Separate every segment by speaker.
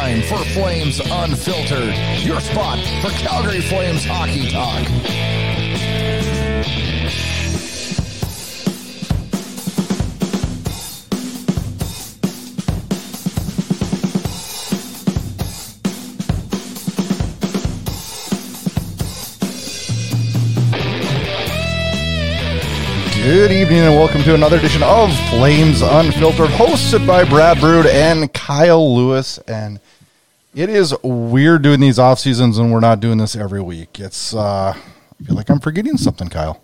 Speaker 1: time for Flames Unfiltered, your spot for Calgary Flames hockey talk. Good evening and welcome to another edition of Flames Unfiltered, hosted by Brad Brood and Kyle Lewis. And it is weird doing these off seasons and we're not doing this every week. It's I feel like I'm forgetting something, Kyle.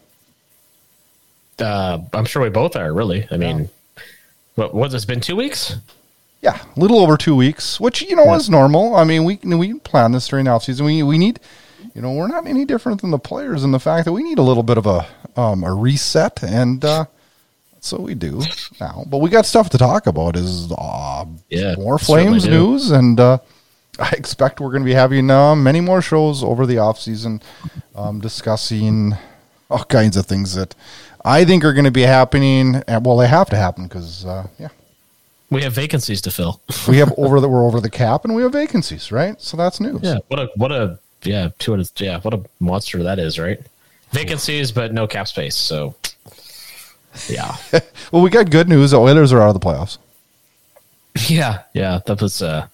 Speaker 2: I'm sure we both are, really. I mean, what's it's been 2 weeks?
Speaker 1: Yeah, a little over 2 weeks, which is normal. I mean, we plan this during the off season. We need, we're not any different than the players in the fact that we need a little bit of a reset, and that's what we do now. But we got stuff to talk about. Is more Flames news, and I expect we're going to be having many more shows over the off season, discussing all kinds of things that I think are going to be happening. Well, they have to happen because
Speaker 2: we have vacancies to fill.
Speaker 1: we're over the cap, and we have vacancies, right? So that's news.
Speaker 2: Yeah, what a monster that is, right? Vacancies, but no cap space. So, yeah.
Speaker 1: Well, we got good news. The Oilers are out of the playoffs.
Speaker 2: Yeah. That was the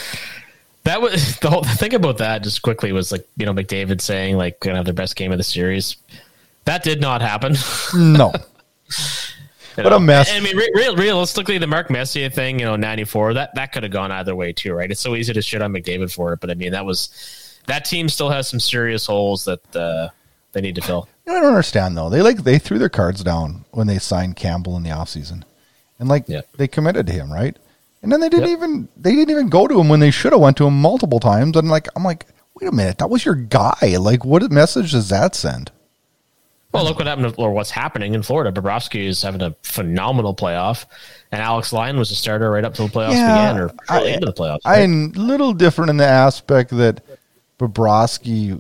Speaker 2: whole thing about that. Just quickly was like McDavid saying like gonna have their best game of the series. That did not happen.
Speaker 1: No. What a mess.
Speaker 2: I mean, realistically, the Mark Messier thing, 94, that could have gone either way too, right? It's so easy to shit on McDavid for it, but I mean, that team still has some serious holes that they need to fill.
Speaker 1: I don't understand though. They threw their cards down when they signed Campbell in the offseason. And they committed to him, right? And then they didn't even go to him when they should have went to him multiple times. And I'm like, wait a minute, that was your guy. Like, what message does that send?
Speaker 2: Well, look what happened, or what's happening in Florida. Bobrovsky is having a phenomenal playoff, and Alex Lyon was a starter right up till the playoffs began, or early into the playoffs. Right?
Speaker 1: I'm a little different in the aspect that Bobrovsky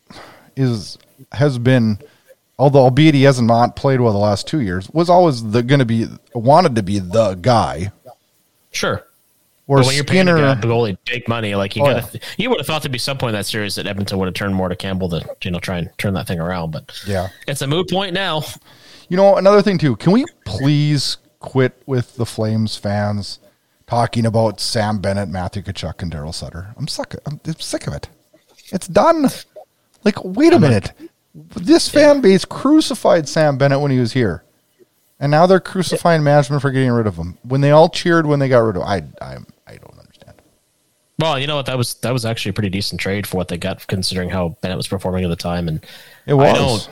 Speaker 1: has been, albeit he hasn't not played well the last 2 years, was always wanted to be the guy.
Speaker 2: Sure.
Speaker 1: Or
Speaker 2: but when you're paying
Speaker 1: Skinner,
Speaker 2: a goalie big money, like you would have thought there'd be some point in that series that Edmonton would have turned more to Campbell to try and turn that thing around. But
Speaker 1: yeah,
Speaker 2: it's a moot point now.
Speaker 1: Another thing too. Can we please quit with the Flames fans talking about Sam Bennett, Matthew Tkachuk, and Daryl Sutter? I'm sick of it. It's done. Like, wait a minute. This fan base crucified Sam Bennett when he was here. And now they're crucifying management for getting rid of him. When they all cheered when they got rid of him. I don't understand.
Speaker 2: Well, you know what? That was actually a pretty decent trade for what they got, considering how Bennett was performing at the time. And
Speaker 1: it was.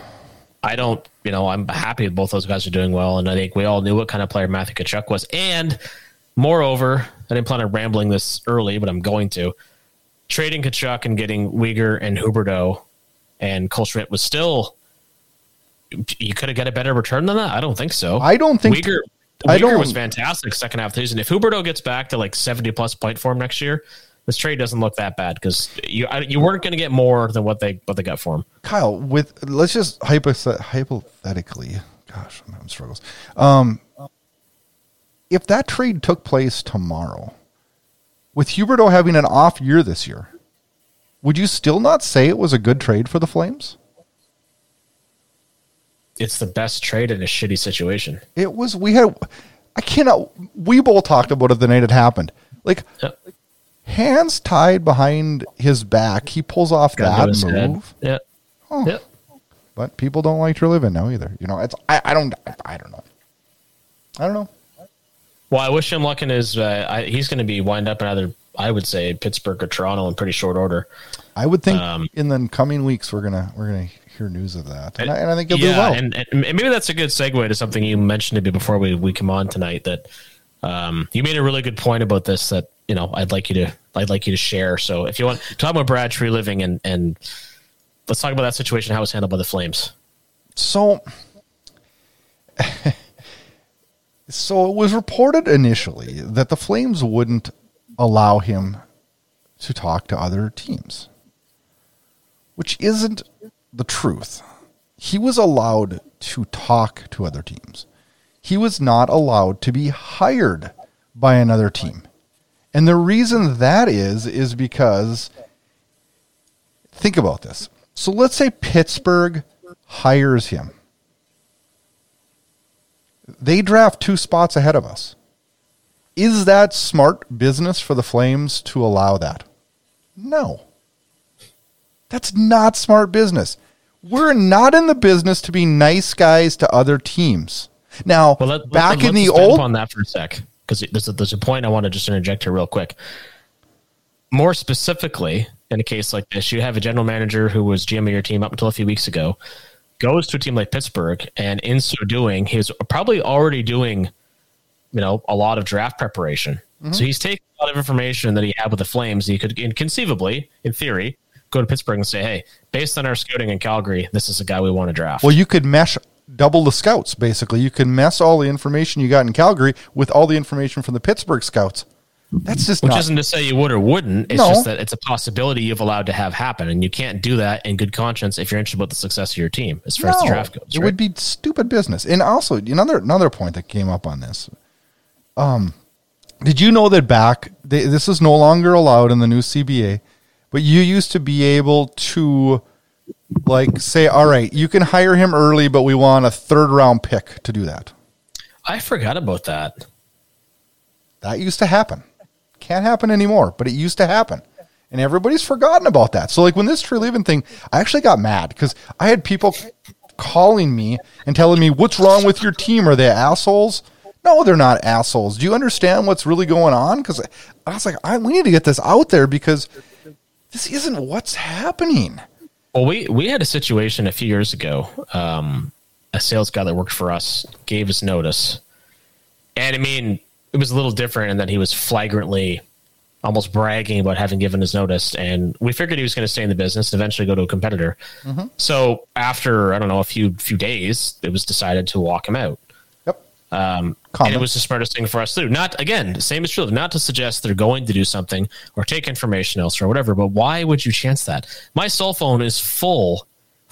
Speaker 2: I'm happy that both those guys are doing well. And I think we all knew what kind of player Matthew Tkachuk was. And moreover, I didn't plan on rambling this early, but I'm going to. Trading Tkachuk and getting Weegar and Huberdeau and Cole Schmidt was still, you could have got a better return than that. I don't think so.
Speaker 1: I don't think
Speaker 2: Weegar was fantastic second half of the season. If Huberdeau gets back to like 70 plus point form next year, this trade doesn't look that bad because you weren't going to get more than what they got for him.
Speaker 1: Kyle, let's just hypothetically, gosh, I'm having struggles. If that trade took place tomorrow, with Huberdeau having an off year this year, would you still not say it was a good trade for the Flames?
Speaker 2: It's the best trade in a shitty situation.
Speaker 1: It was. We both talked about it the night it happened. Like, hands tied behind his back, he pulls off that move.
Speaker 2: Yeah.
Speaker 1: Oh. Yep. But people don't like to live in now either. I don't know.
Speaker 2: Well, I wish him luck in his. He's going to be wind up in either, I would say, Pittsburgh or Toronto in pretty short order.
Speaker 1: I would think in the coming weeks we're gonna hear news of that, and I think he'll do well.
Speaker 2: And maybe that's a good segue to something you mentioned to me before we come on tonight. That you made a really good point about this. That I'd like you to share. So if you want to talk about Brad Tree Living and let's talk about that situation, how it was handled by the Flames.
Speaker 1: So it was reported initially that the Flames wouldn't allow him to talk to other teams, which isn't the truth. He was allowed to talk to other teams. He was not allowed to be hired by another team. And the reason that is because, think about this. So let's say Pittsburgh hires him. They draft 2 spots ahead of us. Is that smart business for the Flames to allow that? No. That's not smart business. We're not in the business to be nice guys to other teams. Now, back in the old...
Speaker 2: on that for a sec, because there's a point I want to just interject here real quick. More specifically, in a case like this, you have a general manager who was GM of your team up until a few weeks ago, goes to a team like Pittsburgh, and in so doing, he's probably already doing, a lot of draft preparation. Mm-hmm. So he's taking a lot of information that he had with the Flames. He could conceivably, in theory, go to Pittsburgh and say, hey, based on our scouting in Calgary, this is a guy we want to draft.
Speaker 1: Well, you could mesh double the scouts, basically. You can mess all the information you got in Calgary with all the information from the Pittsburgh scouts. That's just
Speaker 2: Which isn't to say you would or wouldn't. It's just that it's a possibility you've allowed to have happen, and you can't do that in good conscience if you're interested about the success of your team as far as the draft goes.
Speaker 1: It would be stupid business. And also, another point that came up on this. Did you know that this is no longer allowed in the new CBA, but you used to be able to say, all right, you can hire him early, but we want a 3rd round pick to do that.
Speaker 2: I forgot about that.
Speaker 1: That used to happen. Can't happen anymore, but it used to happen. And everybody's forgotten about that. So when this Treliving thing, I actually got mad because I had people calling me and telling me, what's wrong with your team? Are they assholes? No, they're not assholes. Do you understand what's really going on? Because I was like, we need to get this out there because this isn't what's happening.
Speaker 2: Well, we had a situation a few years ago. A sales guy that worked for us gave us notice. And it was a little different in that he was flagrantly almost bragging about having given his notice. And we figured he was going to stay in the business and eventually go to a competitor. Mm-hmm. So after, a few days, it was decided to walk him out.
Speaker 1: Yep.
Speaker 2: And it was the smartest thing for us to do. Not, again, the same is true. Not to suggest they're going to do something or take information elsewhere or whatever, but why would you chance that? My cell phone is full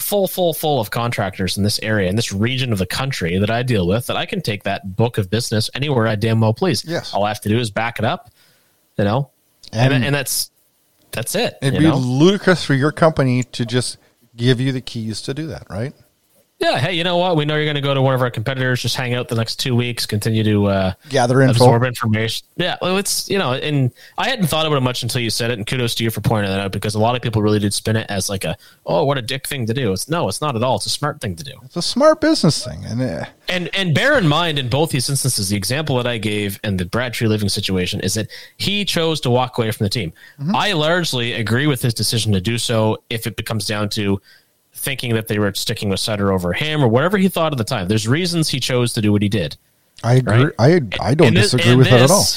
Speaker 2: of contractors in this area, in this region of the country that I deal with, that I can take that book of business anywhere I damn well please.
Speaker 1: Yes.
Speaker 2: All I have to do is back it up, and that's it.
Speaker 1: It'd be ludicrous for your company to just give you the keys to do that, right?
Speaker 2: Yeah. Hey, you know what? We know you're going to go to one of our competitors. Just hang out the next 2 weeks. Continue to
Speaker 1: gather info,
Speaker 2: absorb information. Yeah. Well, it's and I hadn't thought about it much until you said it. And kudos to you for pointing that out, because a lot of people really did spin it as like what a dick thing to do. It's not at all. It's a smart thing to do.
Speaker 1: It's a smart business thing,
Speaker 2: and bear in mind in both these instances, the example that I gave and the Brad Treliving situation is that he chose to walk away from the team. Mm-hmm. I largely agree with his decision to do so. If it becomes down to thinking that they were sticking with Sutter over him or whatever he thought at the time. There's reasons he chose to do what he did.
Speaker 1: I agree. Right? I don't disagree with that at all.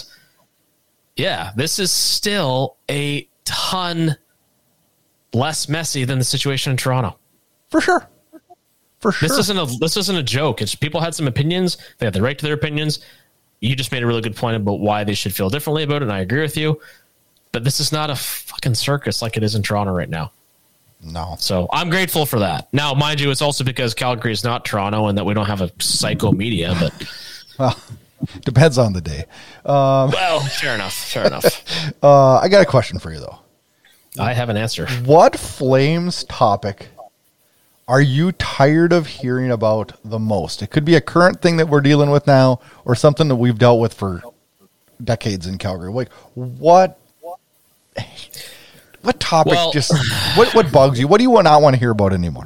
Speaker 2: Yeah, this is still a ton less messy than the situation in Toronto.
Speaker 1: For sure.
Speaker 2: This isn't a joke. It's people had some opinions. They had the right to their opinions. You just made a really good point about why they should feel differently about it, and I agree with you. But this is not a fucking circus like it is in Toronto right now.
Speaker 1: No.
Speaker 2: So I'm grateful for that. Now, mind you, it's also because Calgary is not Toronto and that we don't have a psycho media, but
Speaker 1: well, depends on the day.
Speaker 2: Well, fair enough.
Speaker 1: I got a question for you though.
Speaker 2: I have an answer.
Speaker 1: What Flames topic are you tired of hearing about the most? It could be a current thing that we're dealing with now or something that we've dealt with for decades in Calgary. Like what topic what bugs you? What do you not want to hear about anymore?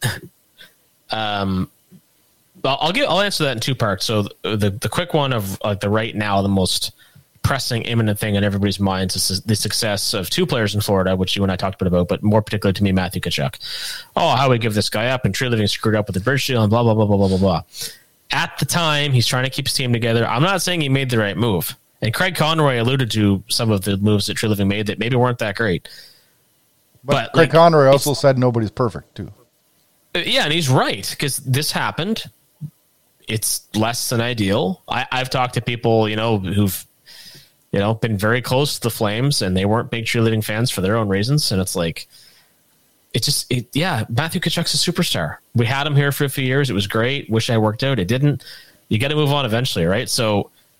Speaker 2: I'll answer that in 2 parts. So the quick one of the right now, the most pressing, imminent thing in everybody's minds is the success of 2 players in Florida, which you and I talked about, but more particularly to me, Matthew Tkachuk. Oh, how we give this guy up, and Treliving screwed up with the bridge deal and blah, blah, blah, blah, blah, blah, blah. At the time, he's trying to keep his team together. I'm not saying he made the right move. And Craig Conroy alluded to some of the moves that Treliving made that maybe weren't that great.
Speaker 1: But Craig Conroy also said nobody's perfect, too.
Speaker 2: Yeah, and he's right, because this happened. It's less than ideal. I've talked to people, who've, been very close to the Flames, and they weren't big Treliving fans for their own reasons. And it's like, Matthew Tkachuk's a superstar. We had him here for a few years. It was great. Wish I worked out. It didn't. You got to move on eventually, right? So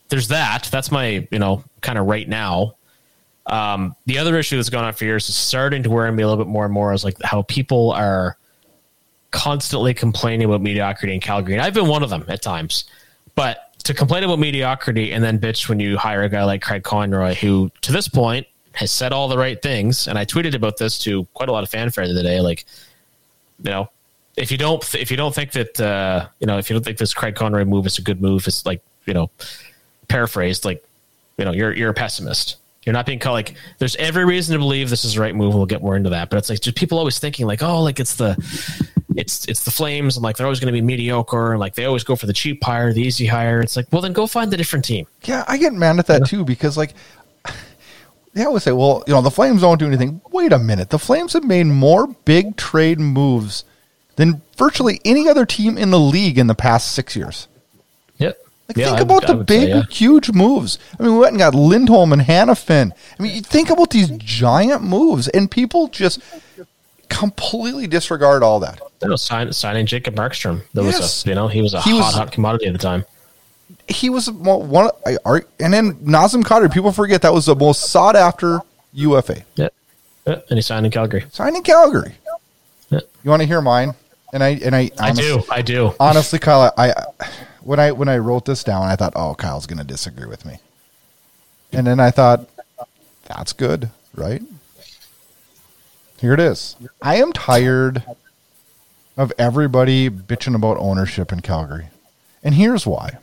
Speaker 2: there's that. That's my, kind of right now. The other issue that's going on for years is starting to worry me a little bit more and more is like how people are constantly complaining about mediocrity in Calgary. And I've been one of them at times, but to complain about mediocrity and then bitch when you hire a guy like Craig Conroy, who to this point has said all the right things. And I tweeted about this to quite a lot of fanfare the other day. Like, if you don't think that, if you don't think this Craig Conroy move is a good move, it's like, paraphrased, like, you're a pessimist. You're not being called, like, there's every reason to believe this is the right move. We'll get more into that, but it's like just people always thinking like, oh, like it's the Flames, and like they're always going to be mediocre, and like they always go for the cheap hire, the easy hire. It's like, well, then go find a different team.
Speaker 1: Yeah, I get mad at that too, because like they always say, well, the Flames don't do anything. Wait a minute, the Flames have made more big trade moves than virtually any other team in the league in the past 6 years.
Speaker 2: Yep.
Speaker 1: Like, think about the big, huge moves. I mean, we went and got Lindholm and Hanifin. I mean, you think about these giant moves, and people just completely disregard all that.
Speaker 2: Signing Jacob Markstrom. He was a hot commodity at the time.
Speaker 1: He was one, and then Nazem Kadri. People forget that was the most sought after UFA.
Speaker 2: Yeah, and he signed in Calgary.
Speaker 1: Yeah. You want to hear mine? And I do. Honestly, Kyle, when I wrote this down, I thought, oh, Kyle's going to disagree with me. And then I thought, that's good, right? Here it is. I am tired of everybody bitching about ownership in Calgary. And here's why.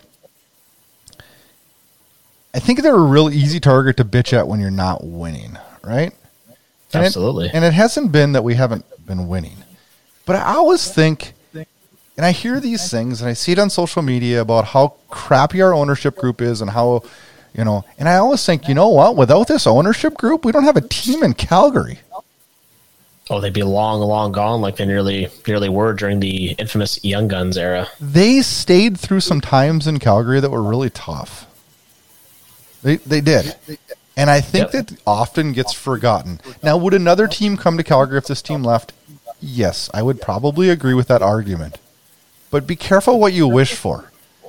Speaker 1: I think they're a real easy target to bitch at when you're not winning, right?
Speaker 2: Absolutely.
Speaker 1: And it hasn't been that we haven't been winning. But I always think, and I hear these things, and I see it on social media about how crappy our ownership group is and how, and I always think, you know what? Without this ownership group, we don't have a team in Calgary.
Speaker 2: Oh, they'd be long gone, like they nearly were during the infamous Young Guns era.
Speaker 1: They stayed through some times in Calgary that were really tough. They did. And I think that often gets forgotten. Now, would another team come to Calgary if this team left? Yes, I would probably agree with that argument. But be careful what you wish for.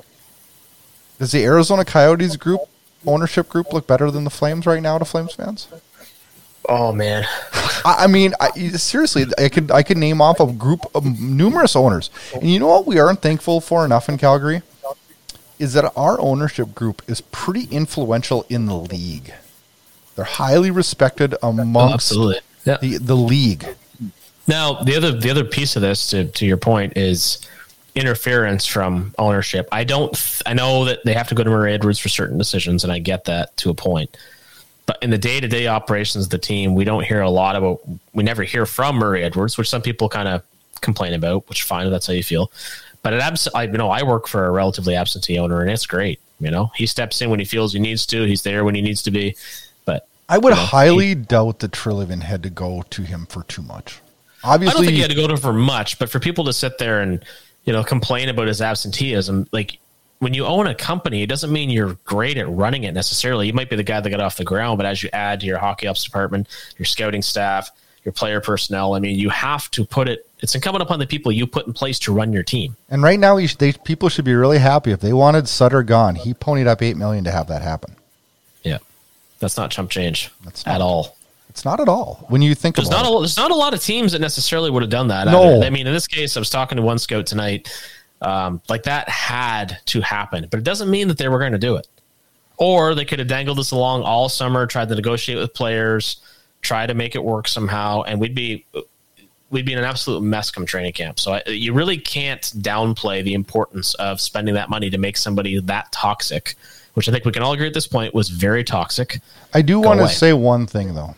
Speaker 1: Does the Arizona Coyotes ownership group look better than the Flames right now to Flames fans?
Speaker 2: Oh man.
Speaker 1: I mean, seriously, I could name off a group of numerous owners. And you know what we aren't thankful for enough in Calgary? Is that our ownership group is pretty influential in the league. They're highly respected amongst the league.
Speaker 2: Now, the other piece of this, to your point, is interference from ownership. I know that they have to go to Murray Edwards for certain decisions, and I get that to a point. But in the day-to-day operations of the team, we don't hear a lot about. We never hear from Murray Edwards, which some people kind of complain about. Which fine, if that's how you feel. But I work for a relatively absentee owner, and it's great. He steps in when he feels he needs to. He's there when he needs to be. But
Speaker 1: I would highly doubt that Treliving had to go to him for too much. Obviously,
Speaker 2: I don't think he had to go to him for much, but for people to sit there and complain about his absenteeism, like when you own a company, it doesn't mean you're great at running it necessarily. You might be the guy that got off the ground, but as you add to your hockey ops department, your scouting staff, your player personnel, I mean, you have to put it. It's incumbent upon the people you put in place to run your team.
Speaker 1: And right now, people should be really happy if they wanted Sutter gone. He ponied up $8 million to have that happen.
Speaker 2: Yeah, that's not chump change at all.
Speaker 1: It's not at all. When you think
Speaker 2: there's not a lot of teams that necessarily would have done that.
Speaker 1: No.
Speaker 2: I mean, in this case, I was talking to one scout tonight. Like that had to happen, but it doesn't mean that they were going to do it. Or they could have dangled this along all summer, tried to negotiate with players, try to make it work somehow, and we'd be in an absolute mess come training camp. So you really can't downplay the importance of spending that money to make somebody that toxic, which I think we can all agree at this point was very toxic.
Speaker 1: I do want to say one thing though.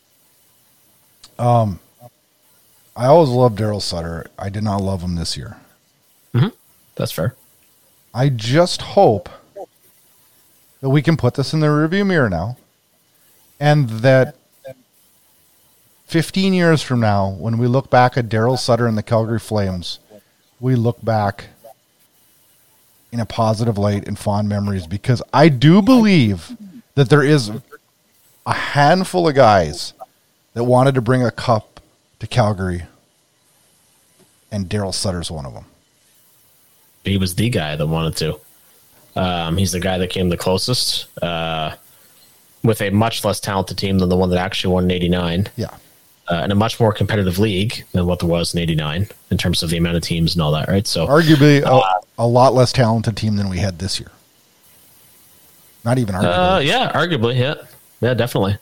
Speaker 1: I always loved Daryl Sutter. I did not love him this year.
Speaker 2: Mm-hmm. That's fair.
Speaker 1: I just hope that we can put this in the rearview mirror now, and that 15 years from now, when we look back at Daryl Sutter and the Calgary Flames, we look back in a positive light and fond memories, because I do believe that there is a handful of guys that wanted to bring a cup to Calgary, and Daryl Sutter's one of them.
Speaker 2: He was the guy that wanted to. He's the guy that came the closest with a much less talented team than the one that actually won in 89.
Speaker 1: Yeah.
Speaker 2: In a much more competitive league than what there was in 89 in terms of the amount of teams and all that, right? So
Speaker 1: arguably a lot less talented team than we had this year. Not even arguably.
Speaker 2: Yeah, arguably, yeah. Yeah, definitely.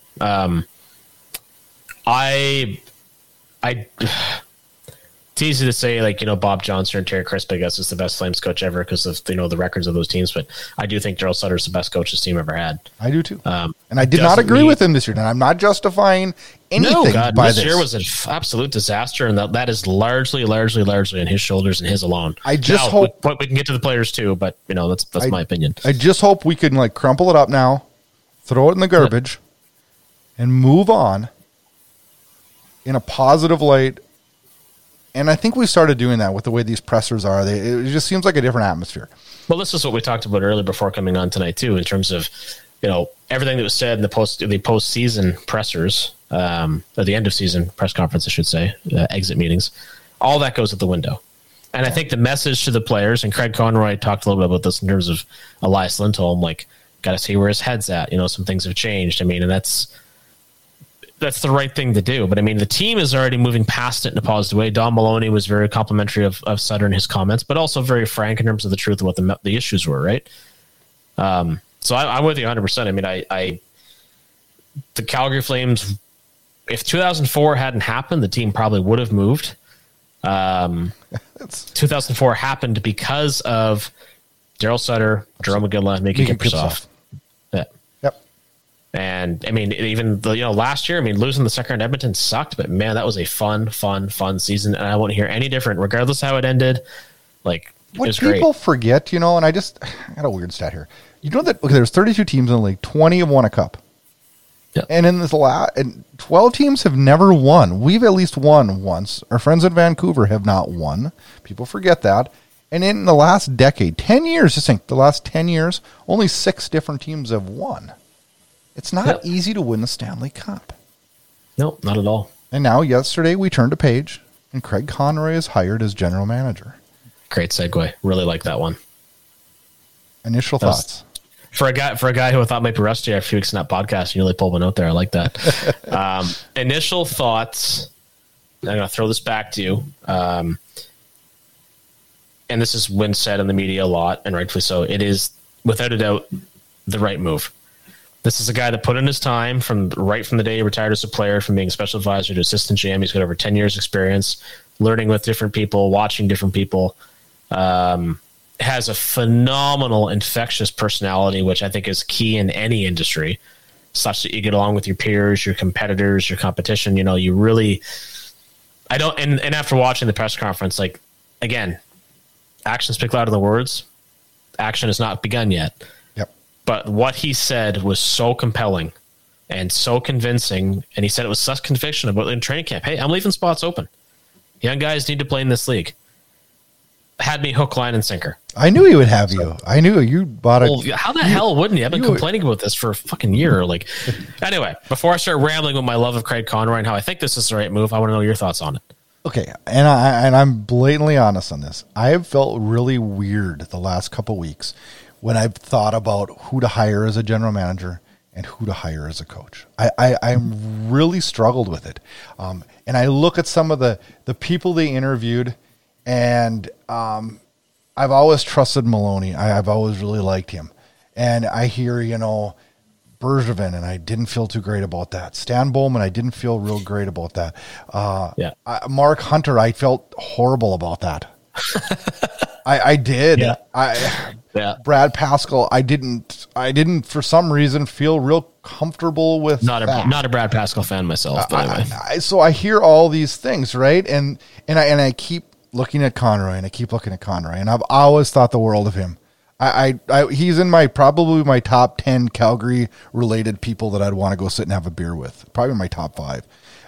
Speaker 2: It's easy to say, like, Bob Johnson and Terry Crisp, I guess, is the best Flames coach ever because of, the records of those teams. But I do think Daryl Sutter is the best coach this team ever had.
Speaker 1: I do too. And I did not agree with him this year. And I'm not justifying anything by this.
Speaker 2: This year was an absolute disaster, and that is largely on his shoulders and his alone.
Speaker 1: I just hope
Speaker 2: we can get to the players too, but that's my opinion.
Speaker 1: I just hope we can crumple it up now, throw it in the garbage, and move on in a positive light. And I think we started doing that with the way these pressers are. It just seems like a different atmosphere.
Speaker 2: Well, this is what we talked about earlier before coming on tonight too, in terms of everything that was said in the post-season pressers, or the end of season press conference, I should say, exit meetings. All that goes out the window. And I think the message to the players, and Craig Conroy talked a little bit about this in terms of Elias Lindholm, got to see where his head's at. Some things have changed. And that's the right thing to do. But the team is already moving past it in a positive way. Don Maloney was very complimentary of Sutter in his comments, but also very frank in terms of the truth of what the issues were, right? So I'm with you 100%. The Calgary Flames, if 2004 hadn't happened, the team probably would have moved. 2004 happened because of Daryl Sutter, Jerome McGinley, Mickey Kiprusoff. And even last year, losing the second round Edmonton sucked, but man, that was a fun season, and I won't hear any different, regardless how it ended. What
Speaker 1: people forget, and I got a weird stat here. That there's 32 teams in the league, 20 have won a cup, and in this 12 teams have never won. We've at least won once. Our friends in Vancouver have not won. People forget that. And in the last decade, 10 years, just think the last 10 years, only 6 different teams have won. It's not easy to win the Stanley Cup.
Speaker 2: No, not at all.
Speaker 1: And now, yesterday, we turned a page, and Craig Conroy is hired as general manager.
Speaker 2: Great segue. Really like that one.
Speaker 1: Initial thoughts.
Speaker 2: For a guy who I thought might be rusty after a few weeks in that podcast, you really pulled one out there. I like that. Initial thoughts. I'm going to throw this back to you. And this has been said in the media a lot, and rightfully so. It is, without a doubt, the right move. This is a guy that put in his time from the day he retired as a player, from being a special advisor to assistant GM. He's got over 10 years experience learning with different people, watching different people. Has a phenomenal infectious personality, which I think is key in any industry, such that you get along with your peers, your competitors, your competition. You really, and after watching the press conference, again, actions speak louder than words. Action has not begun yet. But what he said was so compelling and so convincing, and he said it with such conviction about in training camp. Hey, I'm leaving spots open. Young guys need to play in this league. Had me hook, line, and sinker.
Speaker 1: I knew he would have you. I knew you bought it.
Speaker 2: Well, how the hell wouldn't he? I've been complaining about this for a fucking year. Anyway, before I start rambling with my love of Craig Conroy and how I think this is the right move, I want to know your thoughts on it.
Speaker 1: Okay, and I'm blatantly honest on this. I have felt really weird the last couple weeks when I've thought about who to hire as a general manager and who to hire as a coach. I'm really struggled with it. And I look at some of the people they interviewed, and I've always trusted Maloney. I've always really liked him. And I hear, Bergevin, and I didn't feel too great about that. Stan Bowman, I didn't feel real great about that. Mark Hunter, I felt horrible about that. I did.
Speaker 2: Yeah.
Speaker 1: Brad Pascal, I didn't for some reason feel real comfortable with
Speaker 2: not a Brad Pascal fan myself, but anyway.
Speaker 1: So I hear all these things, right? And I keep looking at Conroy, and I've always thought the world of him. He's in probably my top 10 Calgary related people that I'd want to go sit and have a beer with. Probably my top 5.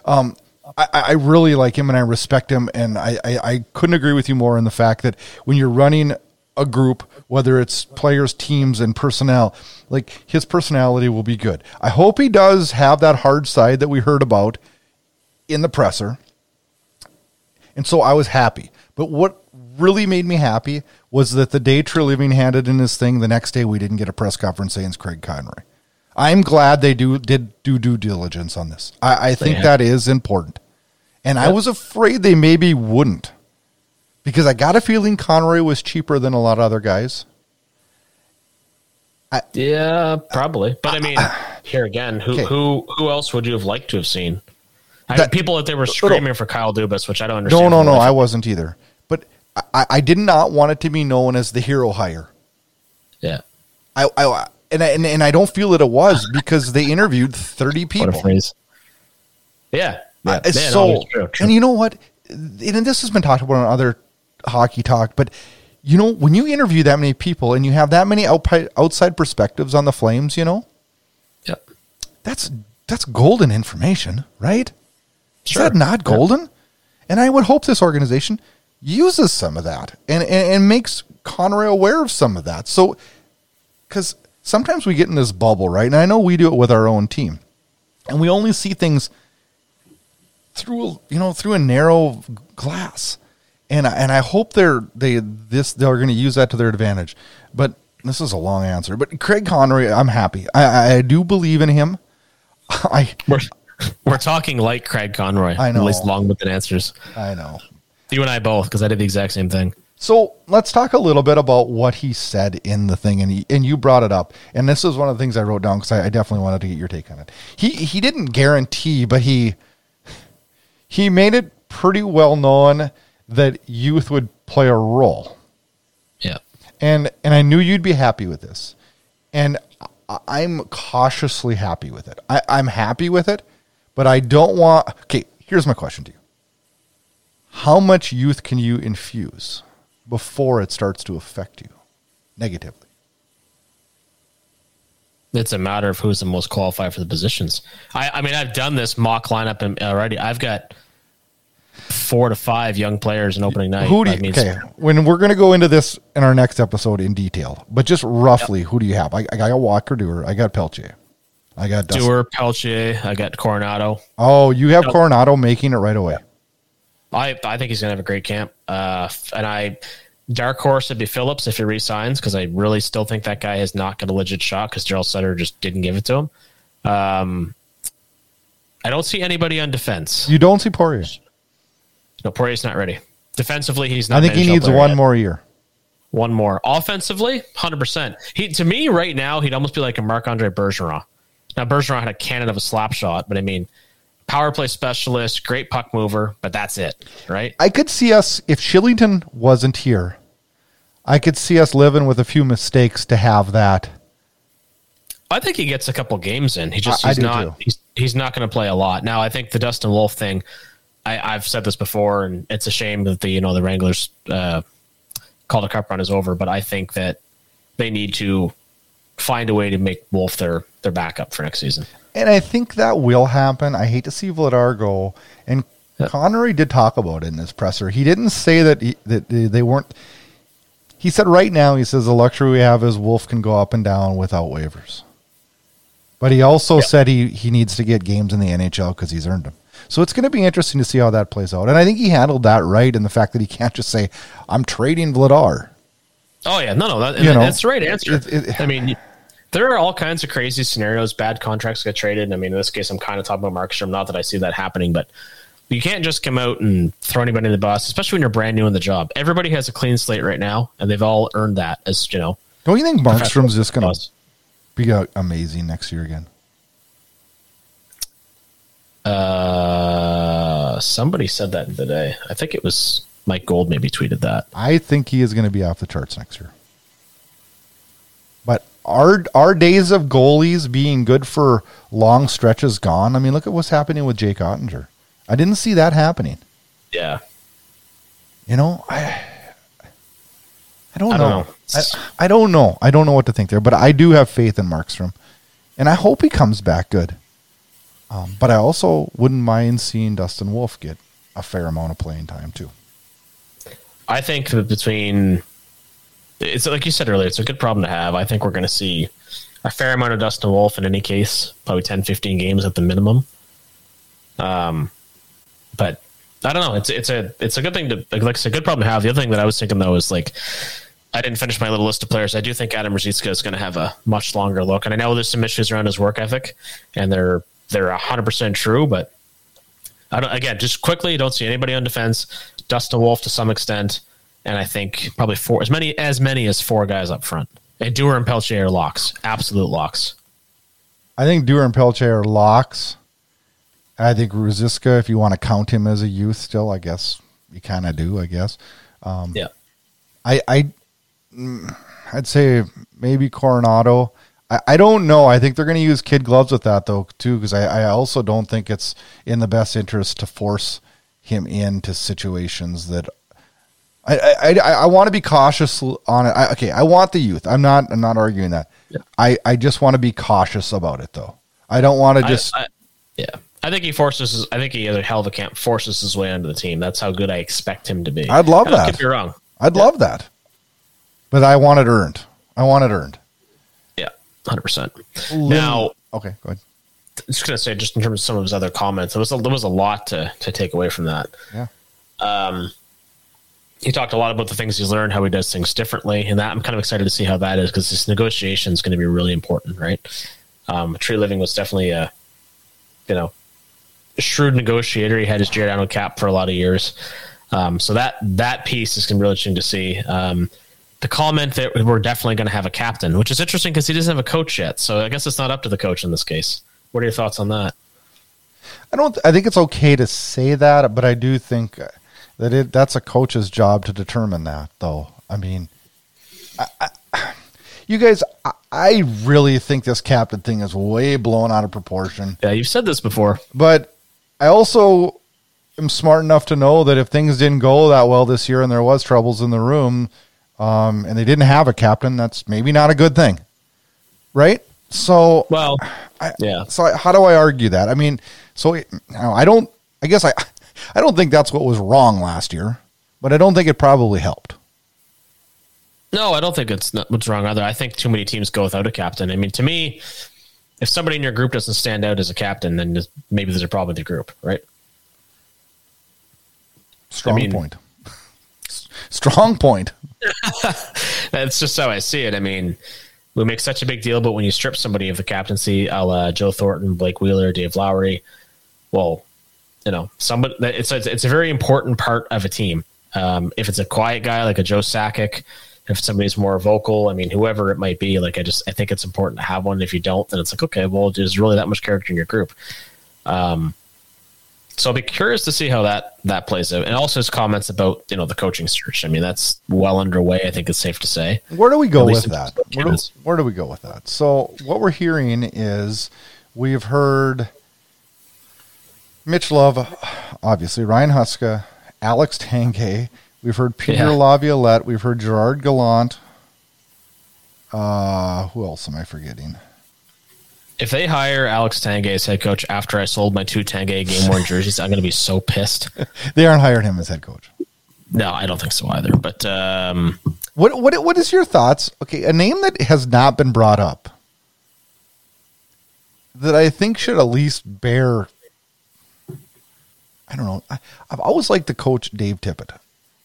Speaker 1: I really like him, and I respect him, and I couldn't agree with you more in the fact that when you're running a group, whether it's players, teams, and personnel, his personality will be good. I hope he does have that hard side that we heard about in the presser. And so I was happy. But what really made me happy was that the day Treliving handed in his thing, the next day we didn't get a press conference saying it's Craig Conroy. I'm glad they did due diligence on this. I think that is important. And I was afraid they maybe wouldn't, because I got a feeling Conroy was cheaper than a lot of other guys.
Speaker 2: Yeah, probably. But I mean, here again, who else would you have liked to have seen? People that they were screaming for Kyle Dubas, which I don't understand.
Speaker 1: No, I wasn't either. But I did not want it to be known as the hero hire.
Speaker 2: Yeah.
Speaker 1: And I don't feel that it was, because they interviewed 30 people.
Speaker 2: What a phrase. Yeah.
Speaker 1: True. And you know what? And this has been talked about on other hockey talk, but you know, when you interview that many people and you have that many outside perspectives on the Flames, you know, that's golden information, right? Sure. Is that not golden? And I would hope this organization uses some of that and makes Conroy aware of some of that. So, because sometimes we get in this bubble, right? And I know we do it with our own team, and we only see things through a narrow glass. And I hope they're going to use that to their advantage. But this is a long answer. But Craig Conroy, I'm happy. I do believe in him.
Speaker 2: We're talking like Craig Conroy.
Speaker 1: I know.
Speaker 2: At least long-winded answers.
Speaker 1: I know.
Speaker 2: You and I both, because I did the exact same thing.
Speaker 1: So let's talk a little bit about what he said in the thing, and you brought it up. And this is one of the things I wrote down, because I definitely wanted to get your take on it. He didn't guarantee, but he made it pretty well known that youth would play a role.
Speaker 2: Yeah.
Speaker 1: And I knew you'd be happy with this. And I'm cautiously happy with it. I'm happy with it, but I don't want... Okay, here's my question to you. How much youth can you infuse before it starts to affect you negatively?
Speaker 2: It's a matter of who's the most qualified for the positions. I mean, I've done this mock lineup already. I've got 4 to 5 young players in opening night.
Speaker 1: When we're going to go into this in our next episode in detail, but just roughly, who do you have? I got Walker Duehr. I got Pelche. I got
Speaker 2: Duehr, Pelche. I got Coronado.
Speaker 1: Oh, you have Coronado making it right away.
Speaker 2: I think he's going to have a great camp. Dark horse would be Phillips if he resigns, because I really still think that guy has not got a legit shot, because Gerald Sutter just didn't give it to him. I don't see anybody on defense.
Speaker 1: You don't see Poirier?
Speaker 2: No, Poirier's not ready. Defensively, he's not.
Speaker 1: I think he needs one more year.
Speaker 2: One more. Offensively, 100%. To me, right now, he'd almost be like a Marc-Andre Bergeron. Now, Bergeron had a cannon of a slap shot, but I mean, power play specialist, great puck mover, but that's it, right?
Speaker 1: I could see us, if Shillington wasn't here, I could see us living with a few mistakes to have that.
Speaker 2: I think he gets a couple games in. He's not going to play a lot. Now, I think the Dustin Wolf thing, I've said this before, and it's a shame that the Wranglers Calder Cup run is over, but I think that they need to find a way to make Wolf their backup for next season.
Speaker 1: And I think that will happen. I hate to see Vladar go. And Connery did talk about it in his presser. He didn't say that they weren't. He said right now, he says the luxury we have is Wolf can go up and down without waivers. But he also said he needs to get games in the NHL because he's earned them. So it's going to be interesting to see how that plays out. And I think he handled that right in the fact that he can't just say, I'm trading Vladar.
Speaker 2: Oh, yeah. No, that's the right answer. I mean, there are all kinds of crazy scenarios. Bad contracts get traded. I mean, in this case, I'm kind of talking about Markstrom. Not that I see that happening, but you can't just come out and throw anybody in the bus, especially when you're brand new in the job. Everybody has a clean slate right now, and they've all earned that as,
Speaker 1: Don't you think Markstrom's just going to be amazing next year again?
Speaker 2: Somebody said that today. I think it was Mike Gold maybe tweeted that.
Speaker 1: I think he is going to be off the charts next year. But our days of goalies being good for long stretches gone. I mean, look at what's happening with Jake Ottinger. I didn't see that happening.
Speaker 2: Yeah.
Speaker 1: I don't know. I don't know. I don't know what to think there, but I do have faith in Markstrom, and I hope he comes back good. But I also wouldn't mind seeing Dustin Wolf get a fair amount of playing time too.
Speaker 2: I think that it's like you said earlier, it's a good problem to have. I think we're going to see a fair amount of Dustin Wolf in any case, probably 10, 15 games at the minimum. But I don't know. It's a good thing to, like it's a good problem to have. The other thing that I was thinking though is like, I didn't finish my little list of players. I do think Adam Ruzicka is going to have a much longer look, and I know there's some issues around his work ethic, and they're 100% true. But I don't. Again, just quickly, don't see anybody on defense. Dustin Wolf to some extent, and I think probably as many as 4 guys up front. And Dewar and Pelche are locks, absolute locks.
Speaker 1: I think Dewar and Pelche are locks. I think Ruzicka, if you want to count him as a youth still, I guess you kind of do, I guess.
Speaker 2: Yeah.
Speaker 1: I'd say maybe Coronado. I don't know. I think they're going to use kid gloves with that, though, too, because I also don't think it's in the best interest to force him into situations that I want to be cautious on it. I want the youth. I'm not arguing that. Yeah. I just want to be cautious about it, though. I don't want to just.
Speaker 2: I think he either hell of a camp forces his way onto the team. That's how good I expect him to be.
Speaker 1: I'd love that.
Speaker 2: Could be wrong.
Speaker 1: I'd love that. But I want it earned.
Speaker 2: Yeah, 100%. Now,
Speaker 1: okay, go ahead.
Speaker 2: I was just going to say, just in terms of some of his other comments, there was a lot to take away from that.
Speaker 1: Yeah.
Speaker 2: He talked a lot about the things he's learned, how he does things differently, and that I'm kind of excited to see how that is, because this negotiation is going to be really important, right? Treliving was definitely a shrewd negotiator. He had his Giordano cap for a lot of years. So that piece is going to be really interesting to see. The comment that we're definitely going to have a captain, which is interesting because he doesn't have a coach yet. So I guess it's not up to the coach in this case. What are your thoughts on that?
Speaker 1: I think it's okay to say that, but I do think that that's a coach's job to determine that, though. I mean, you guys, I really think this captain thing is way blown out of proportion.
Speaker 2: Yeah, you've said this before.
Speaker 1: But I also am smart enough to know that if things didn't go that well this year and there was troubles in the room, and they didn't have a captain, that's maybe not a good thing, right? So, So how do I argue that? I mean, I don't think that's what was wrong last year, but I don't think it probably helped.
Speaker 2: No, I don't think it's not what's wrong either. I think too many teams go without a captain. I mean, to me, if somebody in your group doesn't stand out as a captain, then maybe there's a problem with your group, right?
Speaker 1: Strong point. Strong point.
Speaker 2: That's just how I see it. I mean, we make such a big deal, but when you strip somebody of the captaincy, a la Joe Thornton, Blake Wheeler, Dave Lowry, well, somebody it's a very important part of a team. If it's a quiet guy like a Joe Sakic, if somebody's more vocal, I mean, whoever it might be, like I think it's important to have one. If you don't, then it's like, okay, well, there's really that much character in your group. So I'll be curious to see how that plays out. And also his comments about, the coaching search. I mean, that's well underway, I think it's safe to say.
Speaker 1: Where do we go with that? Where do we go with that? So what we're hearing is we've heard Mitch Love, obviously, Ryan Huska, Alex Tanguay. We've heard Peter Laviolette. We've heard Gerard Gallant. Who else am I forgetting?
Speaker 2: If they hire Alex Tanguay as head coach after I sold my 2 Tanguay game-worn jerseys, I'm going to be so pissed.
Speaker 1: They aren't hiring him as head coach.
Speaker 2: No, I don't think so either. But
Speaker 1: what is your thoughts? Okay, a name that has not been brought up that I think should at least bear. I don't know. I've always liked the coach Dave Tippett.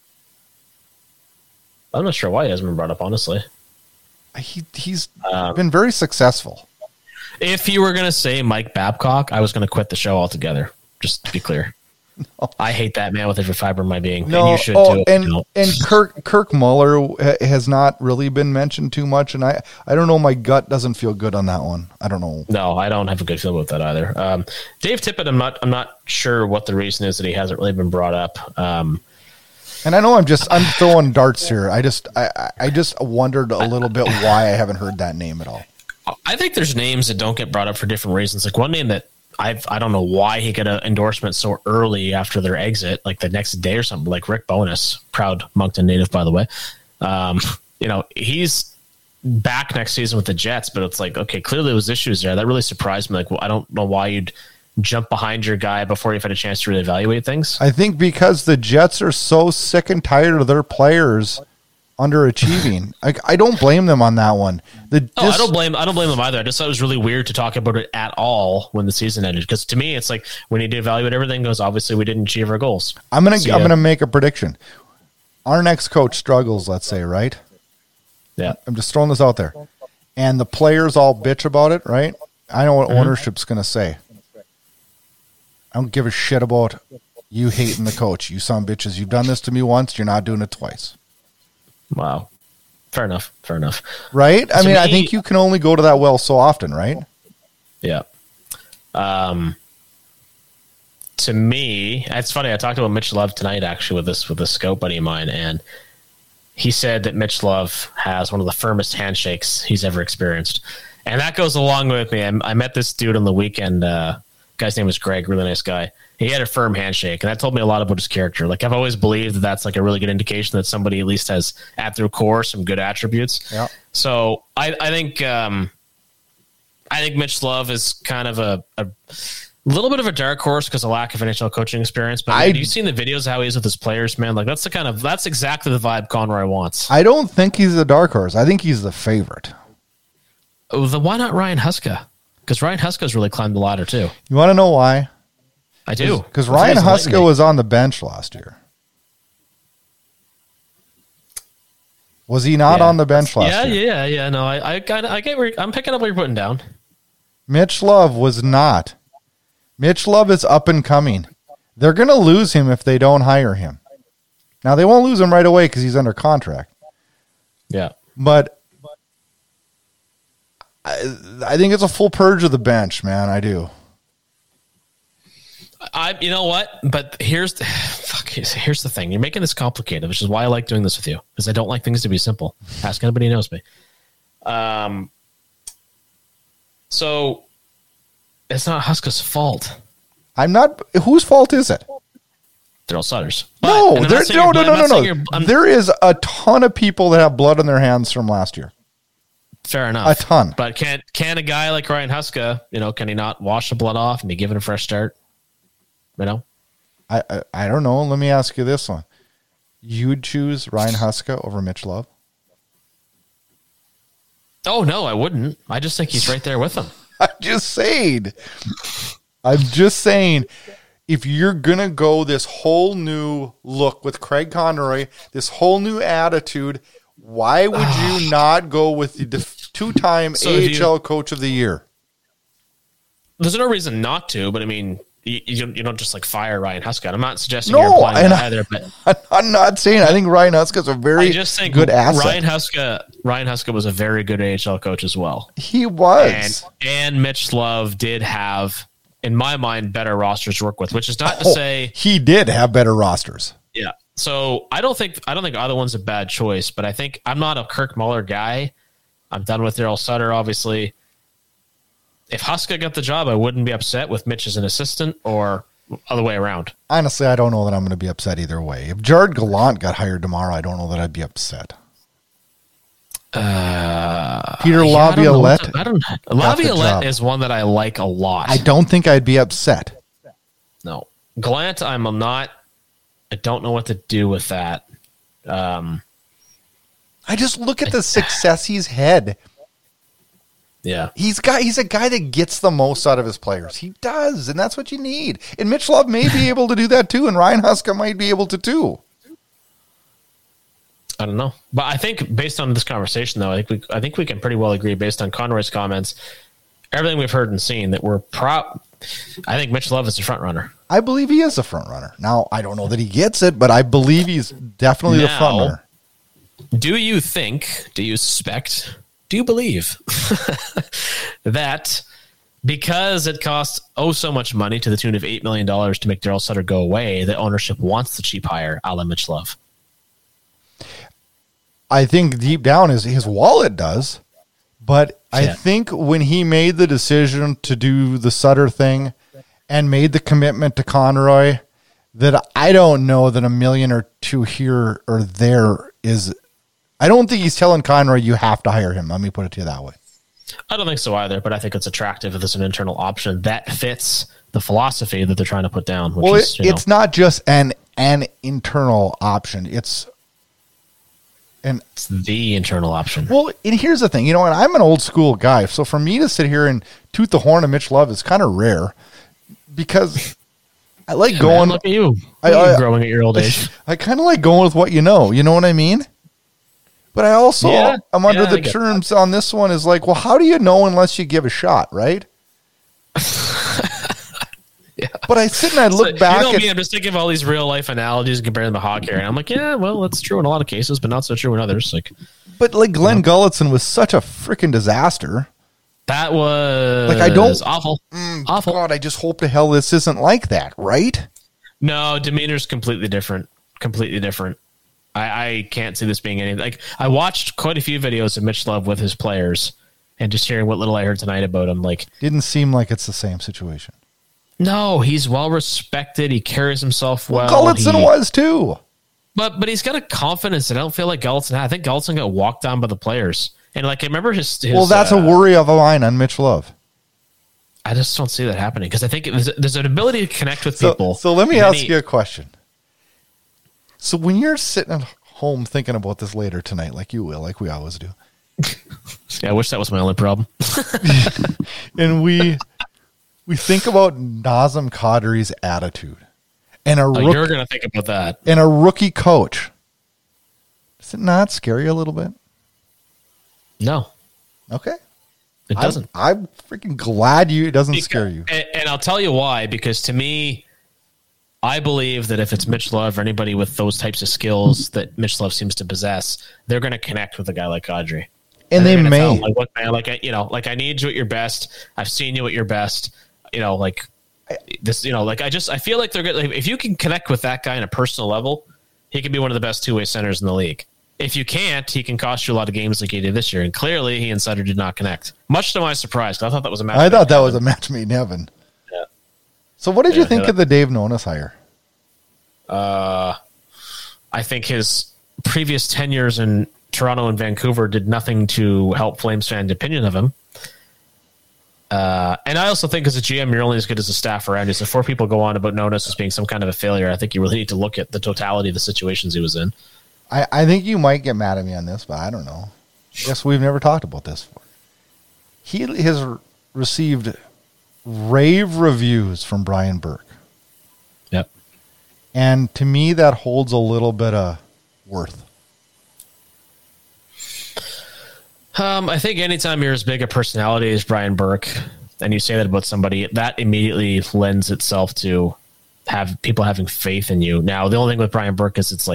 Speaker 2: I'm not sure why he hasn't been brought up, honestly.
Speaker 1: He's been very successful.
Speaker 2: If you were going to say Mike Babcock, I was going to quit the show altogether, just to be clear. No. I hate that man with every fiber of my being.
Speaker 1: No, and you should too. And Kirk Muller has not really been mentioned too much, and I don't know, my gut doesn't feel good on that one. I don't know.
Speaker 2: No, I don't have a good feeling about that either. Dave Tippett, I'm not sure what the reason is that he hasn't really been brought up.
Speaker 1: And I know I'm throwing darts here. I just wondered a little bit why I haven't heard that name at all.
Speaker 2: I think there's names that don't get brought up for different reasons. Like one name that I don't know why he got an endorsement so early after their exit, like the next day or something, like Rick Bowness, proud Moncton native, by the way. He's back next season with the Jets, but it's like, okay, clearly there was issues there. That really surprised me. Like, well, I don't know why you'd jump behind your guy before you've had a chance to really evaluate things.
Speaker 1: I think because the Jets are so sick and tired of their players underachieving. I don't blame them on that one.
Speaker 2: I don't blame them either. I just thought it was really weird to talk about it at all when the season ended. Because to me, it's like we need to evaluate everything. Because obviously we didn't achieve our goals.
Speaker 1: I'm gonna make a prediction. Our next coach struggles, let's say, right?
Speaker 2: Yeah.
Speaker 1: I'm just throwing this out there. And the players all bitch about it, right? I know what ownership's going to say. I don't give a shit about you hating the coach. You son of bitches. You've done this to me once. You're not doing it twice.
Speaker 2: Wow. Fair enough.
Speaker 1: Right? I mean, I think you can only go to that well so often, right?
Speaker 2: Yeah. To me, it's funny. I talked about Mitch Love tonight, actually, with a scout buddy of mine, and he said that Mitch Love has one of the firmest handshakes he's ever experienced. And that goes along with me. I met this dude on the weekend. Guy's name was Greg, really nice guy. He had a firm handshake, and that told me a lot about his character. Like, I've always believed that that's like a really good indication that somebody at least has at their core some good attributes.
Speaker 1: Yeah.
Speaker 2: So I think Mitch Love is kind of a little bit of a dark horse because of lack of NHL coaching experience. But have you seen the videos of how he is with his players, man? Like, that's exactly the vibe Conroy wants.
Speaker 1: I don't think he's a dark horse. I think he's the favorite.
Speaker 2: Oh, why not Ryan Huska? Because Ryan Huska's really climbed the ladder too.
Speaker 1: You want to know why?
Speaker 2: I do.
Speaker 1: Because Ryan Huska was on the bench last year. Was he not on the bench last year?
Speaker 2: Yeah. No, I get where I'm picking up what you're putting down.
Speaker 1: Mitch Love was not. Mitch Love is up and coming. They're going to lose him if they don't hire him. Now, they won't lose him right away because he's under contract.
Speaker 2: Yeah.
Speaker 1: But I think it's a full purge of the bench, man. I do.
Speaker 2: You know what? But here's the thing. You're making this complicated, which is why I like doing this with you, because I don't like things to be simple. Ask anybody who knows me. So it's not Huska's fault.
Speaker 1: I'm not. Whose fault is it?
Speaker 2: Daryl Sutter's.
Speaker 1: No. There is a ton of people that have blood on their hands from last year.
Speaker 2: Fair enough.
Speaker 1: A ton.
Speaker 2: But can a guy like Ryan Huska, can he not wash the blood off and be given a fresh start?
Speaker 1: I don't know. Let me ask you this one. You'd choose Ryan Huska over Mitch Love?
Speaker 2: Oh, no, I wouldn't. I just think he's right there with him.
Speaker 1: I'm just saying, if you're going to go this whole new look with Craig Conroy, this whole new attitude, why would you not go with the two-time AHL Coach of the Year?
Speaker 2: There's no reason not to, but I mean, you don't just like fire Ryan Huska. I'm not suggesting you're applying that either. But
Speaker 1: I'm not saying. I think Ryan Huska's a very good asset.
Speaker 2: Ryan Huska was a very good AHL coach as well.
Speaker 1: He was,
Speaker 2: and Mitch Love did have, in my mind, better rosters to work with. Which is not to say
Speaker 1: he did have better rosters.
Speaker 2: Yeah. So I don't think either one's a bad choice. But I think I'm not a Kirk Muller guy. I'm done with Daryl Sutter, obviously. If Huska got the job, I wouldn't be upset with Mitch as an assistant or other way around.
Speaker 1: Honestly, I don't know that I'm going to be upset either way. If Jared Gallant got hired tomorrow, I don't know that I'd be upset. Peter Laviolette.
Speaker 2: Laviolette is one that I like a lot.
Speaker 1: I don't think I'd be upset.
Speaker 2: No. Gallant, I don't know what to do with that.
Speaker 1: I just look at the success he's had.
Speaker 2: Yeah.
Speaker 1: He's a guy that gets the most out of his players. He does, and that's what you need. And Mitch Love may be able to do that too, and Ryan Huska might be able to too.
Speaker 2: I don't know. But I think based on this conversation, though, I think we can pretty well agree based on Conroy's comments, everything we've heard and seen, that I think Mitch Love is the front runner.
Speaker 1: I believe he is a front runner. Now, I don't know that he gets it, but I believe he's definitely the front runner.
Speaker 2: Do you suspect, do you believe that because it costs so much money to the tune of $8 million to make Daryl Sutter go away, that ownership wants the cheap hire a la Mitch Love?
Speaker 1: I think deep down his wallet does. But I think when he made the decision to do the Sutter thing and made the commitment to Conroy, that I don't know that $1 million or $2 million here or there is. I don't think he's telling Conroy you have to hire him. Let me put it to you that way.
Speaker 2: I don't think so either, but I think it's attractive if there's an internal option that fits the philosophy that they're trying to put down.
Speaker 1: It's not just an internal option. And
Speaker 2: it's the internal option.
Speaker 1: Well, and here's the thing, and I'm an old school guy, so for me to sit here and toot the horn of Mitch Love is kind of rare because I like going.
Speaker 2: Man, look at you. You're growing at your old age.
Speaker 1: I kind of like going with what you know. You know what I mean? But I also I'm under the terms on this one is like, well, how do you know unless you give a shot, right?
Speaker 2: Yeah.
Speaker 1: But I sit and I look back.
Speaker 2: You know me, I'm just thinking of all these real life analogies and comparing them to hockey, and I'm like, yeah, well, that's true in a lot of cases, but not so true in others.
Speaker 1: But Glenn Gulletson was such a freaking disaster.
Speaker 2: That was awful. Awful.
Speaker 1: God, I just hope to hell this isn't like that, right?
Speaker 2: No, demeanor's completely different. Completely different. I can't see this being anything. Like, I watched quite a few videos of Mitch Love with his players, and just hearing what little I heard tonight about him,
Speaker 1: didn't seem like it's the same situation.
Speaker 2: No, he's well respected. He carries himself well.
Speaker 1: Gulletson was too.
Speaker 2: But he's got a confidence. I don't feel like Gulletson had. I think Gulletson got walked down by the players. And I remember his well,
Speaker 1: that's a worry of a line on Mitch Love.
Speaker 2: I just don't see that happening because I think there's an ability to connect with people.
Speaker 1: So let me ask you a question. So when you're sitting at home thinking about this later tonight, like you will, like we always do.
Speaker 2: Yeah, I wish that was my only problem.
Speaker 1: And we think about Nazem Kadri's attitude, and
Speaker 2: you're going to think about that,
Speaker 1: and a rookie coach. Does it not scare you a little bit?
Speaker 2: No.
Speaker 1: Okay.
Speaker 2: It doesn't.
Speaker 1: I'm freaking glad it doesn't scare you.
Speaker 2: And I'll tell you why, because to me, I believe that if it's Mitch Love or anybody with those types of skills that Mitch Love seems to possess, they're going to connect with a guy like Kadri.
Speaker 1: And they may.
Speaker 2: Tell him, look, man, I need you at your best. I've seen you at your best. I feel like they're good. If you can connect with that guy on a personal level, he can be one of the best two-way centers in the league. If you can't, he can cost you a lot of games like he did this year. And clearly, he and Sutter did not connect. Much to my surprise, I thought that was a match.
Speaker 1: I thought that was a match made in heaven.
Speaker 2: Yeah.
Speaker 1: So, what did you think of the Dave Nonis hire?
Speaker 2: I think his previous tenures in Toronto and Vancouver did nothing to help Flames fans' opinion of him. And I also think as a GM, you're only as good as the staff around you. So before people go on about Nonis as being some kind of a failure, I think you really need to look at the totality of the situations he was in.
Speaker 1: I think you might get mad at me on this, but I don't know. I guess we've never talked about this before. He has received rave reviews from Brian Burke.
Speaker 2: Yep.
Speaker 1: And to me, that holds a little bit of worth.
Speaker 2: I think anytime you're as big a personality as Brian Burke, and you say that about somebody, that immediately lends itself to have people having faith in you. Now, the only thing with Brian Burke is it's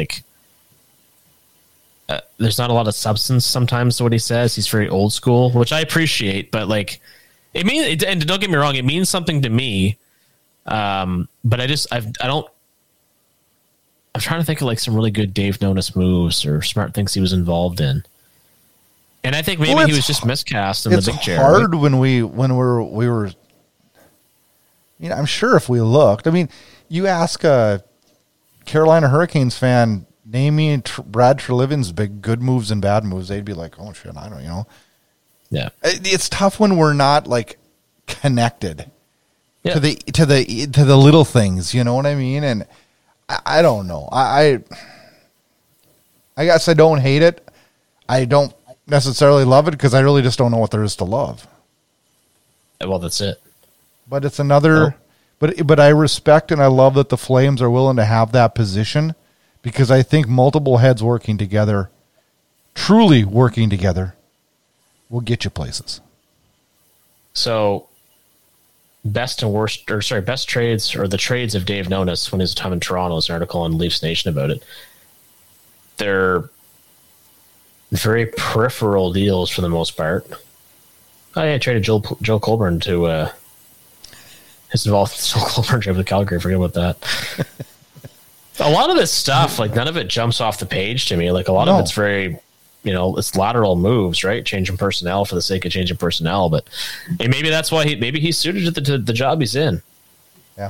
Speaker 2: there's not a lot of substance sometimes to what he says. He's very old school, which I appreciate, but it means, and don't get me wrong, it means something to me. But I'm trying to think of some really good Dave Nonis moves or smart things he was involved in. And I think maybe he was just miscast in the big chair.
Speaker 1: It's hard when we were. I'm sure if we looked, you ask a Carolina Hurricanes fan, name me Brad Treliving's big good moves and bad moves, they'd be like, "Oh shit, I don't."
Speaker 2: Yeah,
Speaker 1: it's tough when we're not connected to the little things. You know what I mean? And I don't know. I guess I don't hate it. I don't necessarily love it because I really just don't know what there is to love.
Speaker 2: Well, that's it.
Speaker 1: But it's another. Oh. But I respect and I love that the Flames are willing to have that position because I think multiple heads working together, truly working together, will get you places.
Speaker 2: So, best trades or the trades of Dave Nonis when he was time in Toronto is an article on Leafs Nation about it. They're very peripheral deals for the most part. I traded Joe Colburn to his involved Joe Colburn trade with Calgary. Forget about that. A lot of this stuff, none of it jumps off the page to me. A lot of it's very, it's lateral moves, right? Changing personnel for the sake of changing personnel. But maybe that's why he's suited to the job he's in.
Speaker 1: Yeah.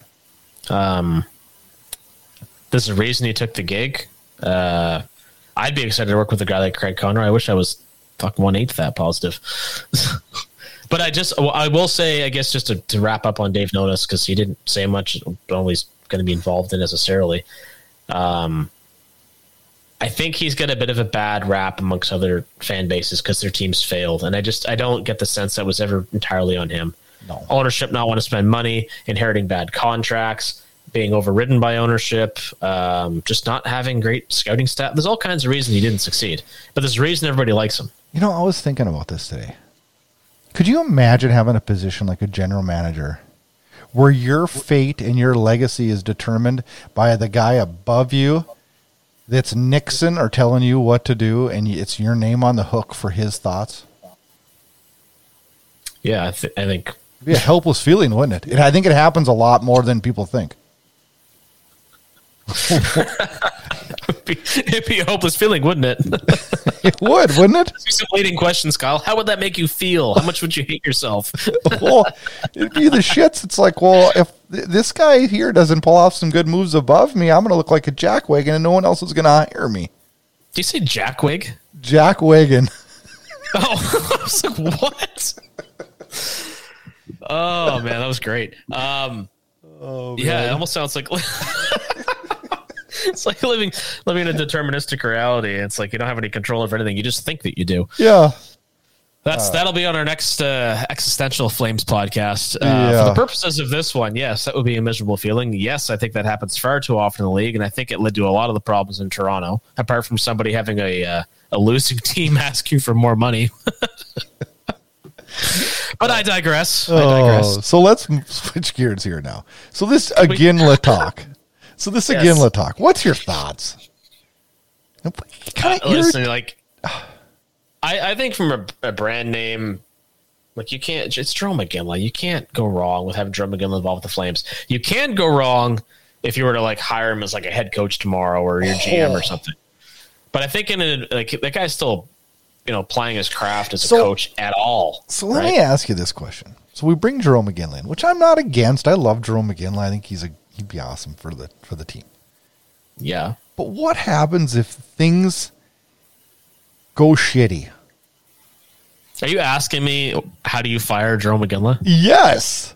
Speaker 2: This is the reason he took the gig. I'd be excited to work with a guy like Craig Conroy. I wish I was 1/8 that positive. But I will say, I guess, just to wrap up on Dave Nonis, because he didn't say much, don't know he's going to be involved in necessarily. I think he's got a bit of a bad rap amongst other fan bases because their teams failed. And I don't get the sense that was ever entirely on him.
Speaker 1: No.
Speaker 2: Ownership not want to spend money, inheriting bad contracts, being overridden by ownership, just not having great scouting staff. There's all kinds of reasons he didn't succeed. But there's a reason everybody likes him.
Speaker 1: You know, I was thinking about this today. Could you imagine having a position like a general manager where your fate and your legacy is determined by the guy above you that's Nixon or telling you what to do, and it's your name on the hook for his thoughts?
Speaker 2: Yeah, I think.
Speaker 1: It'd be a helpless feeling, wouldn't it? And I think it happens a lot more than people think.
Speaker 2: It'd be a hopeless feeling, wouldn't it?
Speaker 1: It would, wouldn't it?
Speaker 2: Some leading questions, Kyle. How would that make you feel? How much would you hate yourself?
Speaker 1: Well, it'd be the shits. It's like, well, if this guy here doesn't pull off some good moves above me, I'm going to look like a jackwagon and no one else is going to hire me.
Speaker 2: Do you say jackwig?
Speaker 1: Jackwagon.
Speaker 2: Oh, I was like, what? Oh, man, that was great. Yeah, it almost sounds like... It's like living in a deterministic reality. It's like you don't have any control over anything. You just think that you do.
Speaker 1: Yeah.
Speaker 2: That'll be on our next Existential Flames podcast.
Speaker 1: Yeah.
Speaker 2: For the purposes of this one, yes, that would be a miserable feeling. Yes, I think that happens far too often in the league, and I think it led to a lot of the problems in Toronto, apart from somebody having a losing team asking for more money. But I digress.
Speaker 1: So let's switch gears here now. So this Iginla talk. Talk. What's your thoughts?
Speaker 2: Listen, like, I think from a brand name, like you can't. It's Jarome Iginla. You can't go wrong with having Jarome Iginla involved with the Flames. You can go wrong if you were to like hire him as like a head coach tomorrow or your GM or something. But I think that guy's still, playing his craft as a coach at all.
Speaker 1: So let me ask you this question. So we bring Jarome Iginla in, which I'm not against. I love Jarome Iginla. I think he'd be awesome for the team.
Speaker 2: Yeah.
Speaker 1: But what happens if things go shitty?
Speaker 2: Are you asking me how do you fire Jarome Iginla?
Speaker 1: Yes.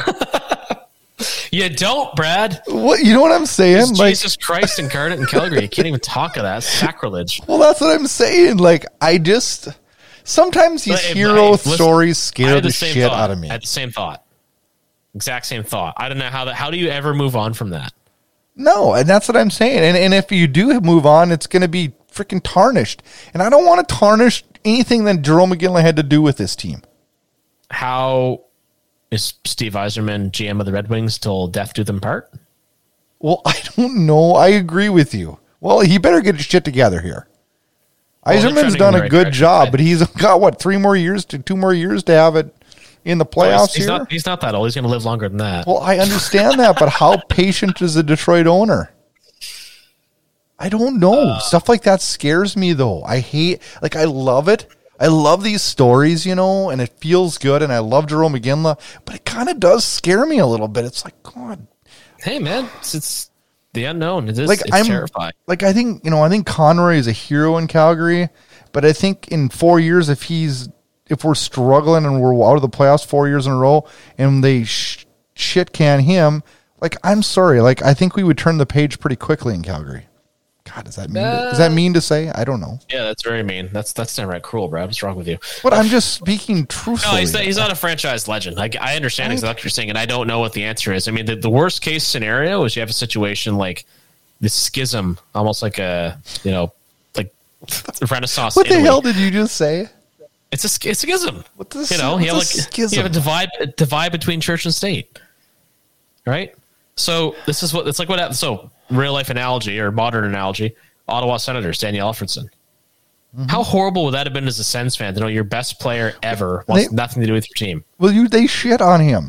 Speaker 2: You don't, Brad.
Speaker 1: What, you know what I'm saying?
Speaker 2: It's Jesus Christ incarnate in Calgary. You can't even talk of that. It's sacrilege.
Speaker 1: Well, that's what I'm saying. Like, sometimes these stories scare the shit out of me.
Speaker 2: I had the same thought. Exact same thought. I don't know how do you ever move on from that? No, and that's what I'm saying. And if you do move on, it's going to be freaking tarnished. And I don't want to tarnish anything that Jarome Iginla had to do with this team. How is Steve Yzerman GM of the Red Wings till death do them part? Well, I don't know. I agree with you. Well, he better get his shit together here. Yzerman's done a good job, but he's got, 2 more years to have it in the playoffs here? He's not that old. He's going to live longer than that. Well, I understand that, but how patient is the Detroit owner? I don't know. Stuff like that scares me, though. I love it. I love these stories, and it feels good, and I love Jarome Iginla, but it kind of does scare me a little bit. It's like, God. Hey, man, it's the unknown. It's terrifying. Like, I think Conroy is a hero in Calgary, but I think in 4 years, if we're struggling and we're out of the playoffs 4 years in a row and they shit can him, like, I'm sorry. Like, I think we would turn the page pretty quickly in Calgary. God, is that mean to say? I don't know. Yeah, that's very mean. That's downright cruel, Brad. What's wrong with you? But I'm just speaking truthfully. No, he's not a franchise legend. I understand exactly what you're saying, and I don't know what the answer is. I mean, the worst case scenario is you have a situation like this schism, almost like a, like Renaissance. What the hell did you just say? It's a schism. What the schism? You have a divide between church and state, right? So this is what it's like. What happened? So real life analogy or modern analogy: Ottawa Senators, Daniel Alfredson. Mm-hmm. How horrible would that have been as a Sens fan to know your best player ever wants nothing to do with your team? Well, they shit on him.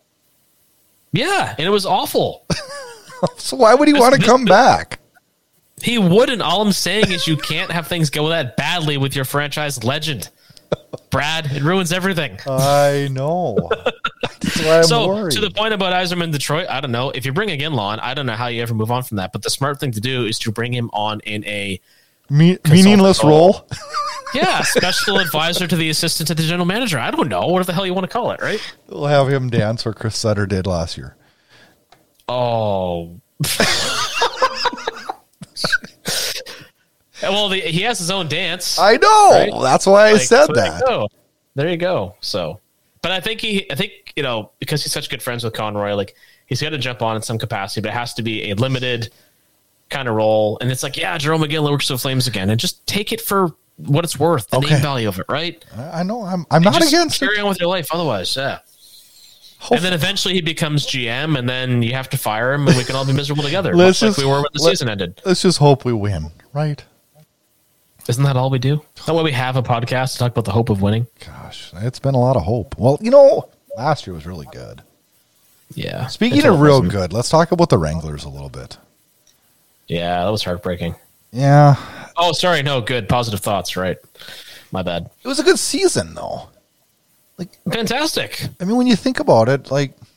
Speaker 2: Yeah, and it was awful. So why would he want to come back? He wouldn't. All I'm saying is you can't have things go that badly with your franchise legend. Brad, it ruins everything. I know. That's why I'm worried. To the point about Yzerman Detroit, I don't know. If you bring Iginla on, I don't know how you ever move on from that. But the smart thing to do is to bring him on in a meaningless role. Yeah, special advisor to the assistant to the general manager. I don't know. What the hell you want to call it, right? We'll have him dance where Chris Sutter did last year. Oh. well, he has his own dance.
Speaker 1: I know. Right? That's why I said
Speaker 2: so
Speaker 1: that.
Speaker 2: There you go. So, but I think because he's such good friends with Conroy, like he's got to jump on in some capacity, but it has to be a limited kind of role. And it's like, yeah, Jarome Iginla works with Flames again, and just take it for what it's worth, the name value of it, right?
Speaker 1: I know. I'm not against
Speaker 2: carry on with your life otherwise, yeah. Hopefully. And then eventually he becomes GM, and then you have to fire him, and we can all be miserable together. Like we were when the season ended.
Speaker 1: Let's just hope we win, right?
Speaker 2: Isn't that all we do? Is that why we have a podcast to talk about the hope of winning?
Speaker 1: Gosh, it's been a lot of hope. Well, last year was really good.
Speaker 2: Yeah.
Speaker 1: Speaking of real good, let's talk about the Wranglers a little bit.
Speaker 2: Yeah, that was heartbreaking.
Speaker 1: Yeah.
Speaker 2: Oh, sorry. No, good. Positive thoughts, right. My bad.
Speaker 1: It was a good season, though.
Speaker 2: Fantastic.
Speaker 1: I mean, when you think about it,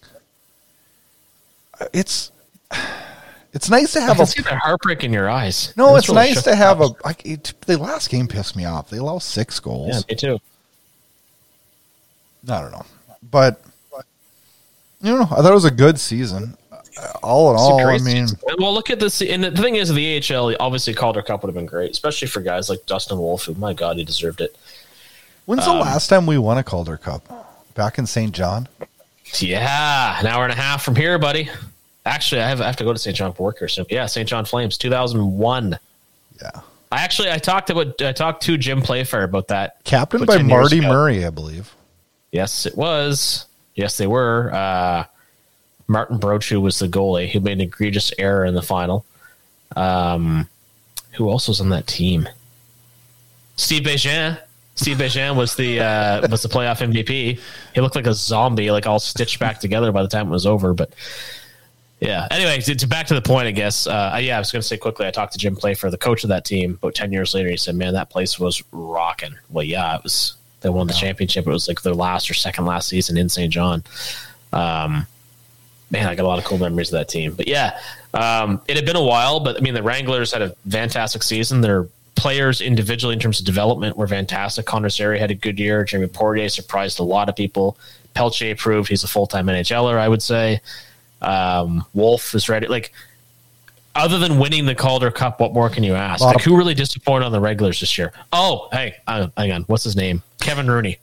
Speaker 1: it's nice to have.
Speaker 2: I can see that heartbreak in your eyes.
Speaker 1: No, it's really nice to have the last game pissed me off. They allow 6 goals.
Speaker 2: Yeah, me too.
Speaker 1: I don't know, but I thought it was a good season. All in all, I mean,
Speaker 2: well, look at this. And the thing is, the AHL, obviously, Calder Cup would have been great, especially for guys like Dustin Wolf, who, my God, he deserved it.
Speaker 1: When's the last time we won a Calder Cup? Back in St. John?
Speaker 2: Yeah, an hour and a half from here, buddy. Actually, I have to go to St. John for work here soon. Yeah, St. John Flames, 2001.
Speaker 1: Yeah.
Speaker 2: I talked to Jim Playfair about that.
Speaker 1: Captained by Marty Murray, I believe.
Speaker 2: Yes, it was. Yes, they were. Martin Brochu was the goalie who made an egregious error in the final. Who else was on that team? Steve Bégin. Steve Bégin was the playoff MVP. He looked like a zombie, all stitched back together by the time it was over. But yeah. Anyway, back to the point, I guess. I was going to say quickly. I talked to Jim Playfair, the coach of that team, about 10 years later. He said, "Man, that place was rocking." Well, yeah, it was. They won the championship. It was their last or second last season in St. John. Man, I got a lot of cool memories of that team. But yeah, it had been a while. But I mean, the Wranglers had a fantastic season. Their players individually in terms of development were fantastic. Connor Zary had a good year. Jeremy Poirier surprised a lot of people. Pelche proved he's a full-time NHLer, I would say. Wolf is ready. Other than winning the Calder Cup, what more can you ask? Who really disappointed on the Regulars this year? Oh, hey, hang on. What's his name? Kevin Rooney.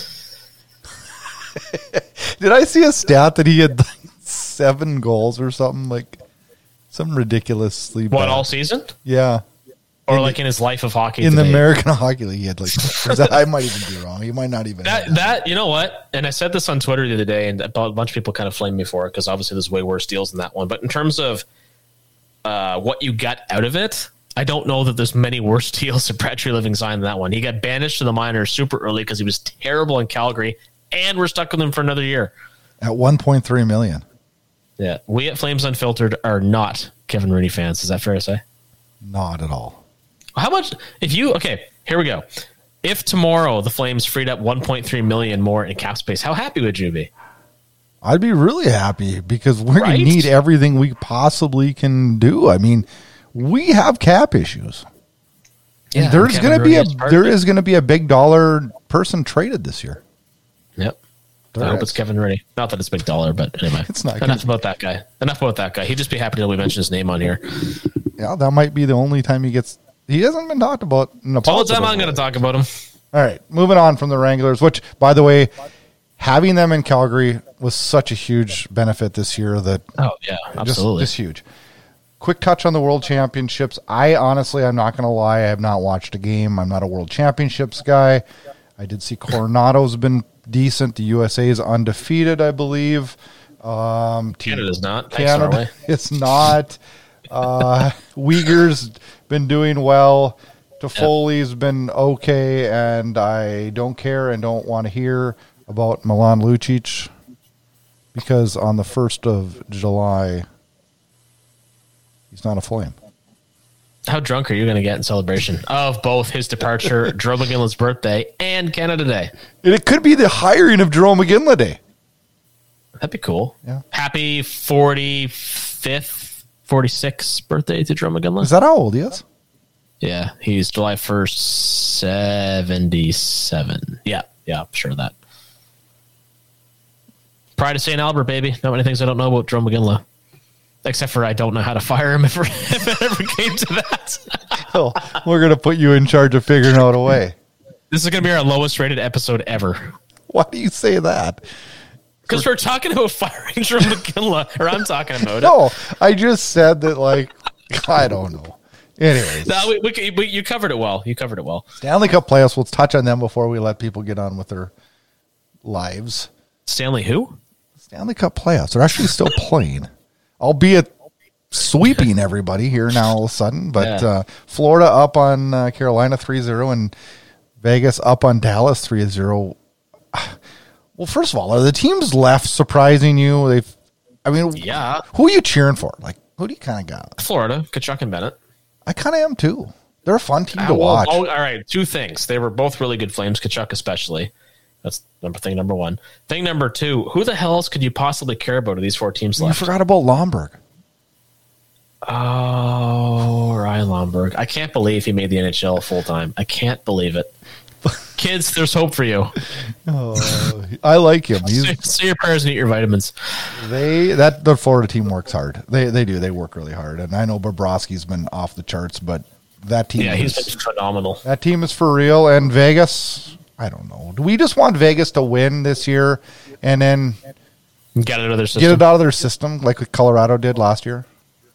Speaker 1: Did I see a stat that he had 7 goals or something? Some ridiculously bad.
Speaker 2: What, all season?
Speaker 1: Yeah.
Speaker 2: Or in his life of hockey
Speaker 1: in today. The American Hockey League, he had I might even be wrong. He might not even
Speaker 2: that. You know what? And I said this on Twitter the other day, and a bunch of people kind of flamed me for it because obviously there's way worse deals than that one. But in terms of what you got out of it, I don't know that there's many worse deals than Brad Treliving signed than that one. He got banished to the minors super early because he was terrible in Calgary, and we're stuck with him for another year
Speaker 1: at $1.3 million.
Speaker 2: Yeah, we at Flames Unfiltered are not Kevin Rooney fans. Is that fair to say?
Speaker 1: Not at all.
Speaker 2: How much? Okay, here we go. If tomorrow the Flames freed up $1.3 million more in cap space, how happy would you be?
Speaker 1: I'd be really happy because we're going to need everything we possibly can do. I mean, we have cap issues. Yeah, there is going to be a big dollar person traded this year.
Speaker 2: Yep. I hope it's Kevin Rooney. Not that it's big dollar, but anyway.
Speaker 1: It's not
Speaker 2: enough about that guy. He'd just be happy that we mentioned his name on here.
Speaker 1: Yeah, that might be the only time he hasn't been talked about in a
Speaker 2: positive. All the time I'm going to talk about him.
Speaker 1: All right, moving on from the Wranglers, which, by the way, having them in Calgary was such a huge benefit this year that
Speaker 2: absolutely,
Speaker 1: just huge. Quick touch on the World Championships. I'm not going to lie, I have not watched a game. I'm not a World Championships guy. I did see Coronado's been decent. The USA is undefeated, I believe.
Speaker 2: Canada's not.
Speaker 1: Canada is not. Uyghur's been doing well. Toffoli's been okay, and I don't care and don't want to hear about Milan Lucic because on the 1st of July, he's not a Flame.
Speaker 2: How drunk are you going to get in celebration of both his departure, Jarome Iginla's birthday, and Canada Day?
Speaker 1: And it could be the hiring of Jarome Iginla Day.
Speaker 2: That'd be cool.
Speaker 1: Yeah.
Speaker 2: Happy 45th, 46th birthday to Jarome Iginla.
Speaker 1: Is that how old he is?
Speaker 2: Yeah, he's July 1st, 77. Yeah, sure of that. Pride of St. Albert, baby. Not many things I don't know about Jarome Iginla. Except for I don't know how to fire him if it ever came to that.
Speaker 1: So we're going to put you in charge of figuring out a way.
Speaker 2: This is going to be our lowest rated episode ever.
Speaker 1: Why do you say that?
Speaker 2: Because we're talking about firing Jerome McKinley, or I'm talking about it.
Speaker 1: No, I just said that, like, I don't know. Anyways.
Speaker 2: No, you covered it well. You covered it well.
Speaker 1: Stanley Cup playoffs, we'll touch on them before we let people get on with their lives.
Speaker 2: Stanley who?
Speaker 1: Stanley Cup playoffs. They're actually still playing, albeit sweeping everybody here now all of a sudden. But Florida up on Carolina 3-0 and Vegas up on Dallas 3-0. Well, first of all, are the teams left surprising you?
Speaker 2: Yeah.
Speaker 1: Who are you cheering for? Like, who do you kind of got?
Speaker 2: Florida, Tkachuk and Bennett.
Speaker 1: I kind of am too. They're a fun team to watch.
Speaker 2: All right, two things. They were both really good Flames, Tkachuk especially. That's thing number one. Thing number two, who the hell else could you possibly care about of these four teams left?
Speaker 1: You forgot about Lomberg.
Speaker 2: Oh, Ryan Lomberg. I can't believe he made the NHL full-time. I can't believe it. Kids, there's hope for you.
Speaker 1: Oh, I like him.
Speaker 2: Say your prayers and eat your vitamins.
Speaker 1: The Florida team works hard. They do. They work really hard. And I know Bobrovsky's been off the charts, but that team
Speaker 2: he's been phenomenal.
Speaker 1: That team is for real. And Vegas, I don't know. Do we just want Vegas to win this year and then
Speaker 2: get it out of their system?
Speaker 1: Get it out of their system like Colorado did last year?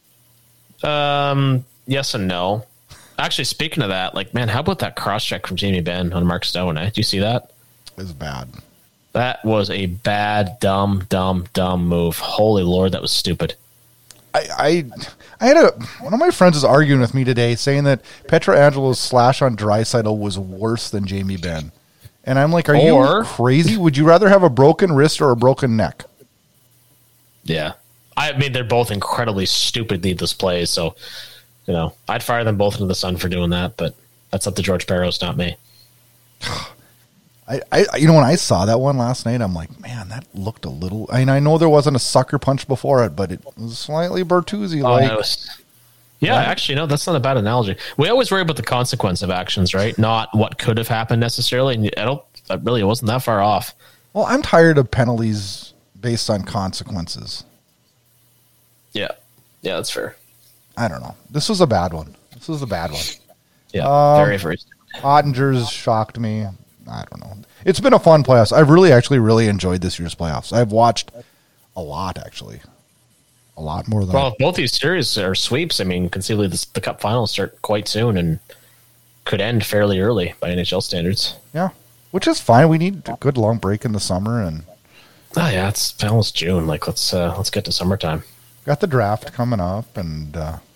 Speaker 2: Yes and no. Actually, speaking of that, like, man, how about that cross-check from Jamie Benn on Mark Stone? Did you see that?
Speaker 1: It was bad.
Speaker 2: That was a bad, dumb move. Holy Lord, that was stupid.
Speaker 1: I had one of my friends was arguing with me today saying that Petrangelo's slash on Draisaitl was worse than Jamie Benn. And I'm like, are you crazy? Would you rather have a broken wrist or a broken neck?
Speaker 2: Yeah. I mean, they're both incredibly stupid needless plays, so... I'd fire them both into the sun for doing that, but that's up to George Barrows, not me.
Speaker 1: When I saw that one last night, I'm like, man, that looked a little. I mean, I know there wasn't a sucker punch before it, but it was slightly Bertuzzi-like.
Speaker 2: Actually, that's not a bad analogy. We always worry about the consequence of actions, right? Not what could have happened necessarily. And it wasn't that far off.
Speaker 1: Well, I'm tired of penalties based on consequences.
Speaker 2: Yeah, that's fair.
Speaker 1: I don't know. This was a bad one.
Speaker 2: Yeah, very, very stupid.
Speaker 1: Ottinger's shocked me. I don't know. It's been a fun playoffs. I've really enjoyed this year's playoffs. I've watched a lot, actually. A lot more than...
Speaker 2: Well, both these series are sweeps. I mean, conceivably the Cup finals start quite soon and could end fairly early by NHL standards.
Speaker 1: Yeah, which is fine. We need a good long break in the summer. And
Speaker 2: it's almost June. Like, let's get to summertime.
Speaker 1: Got the draft coming up, and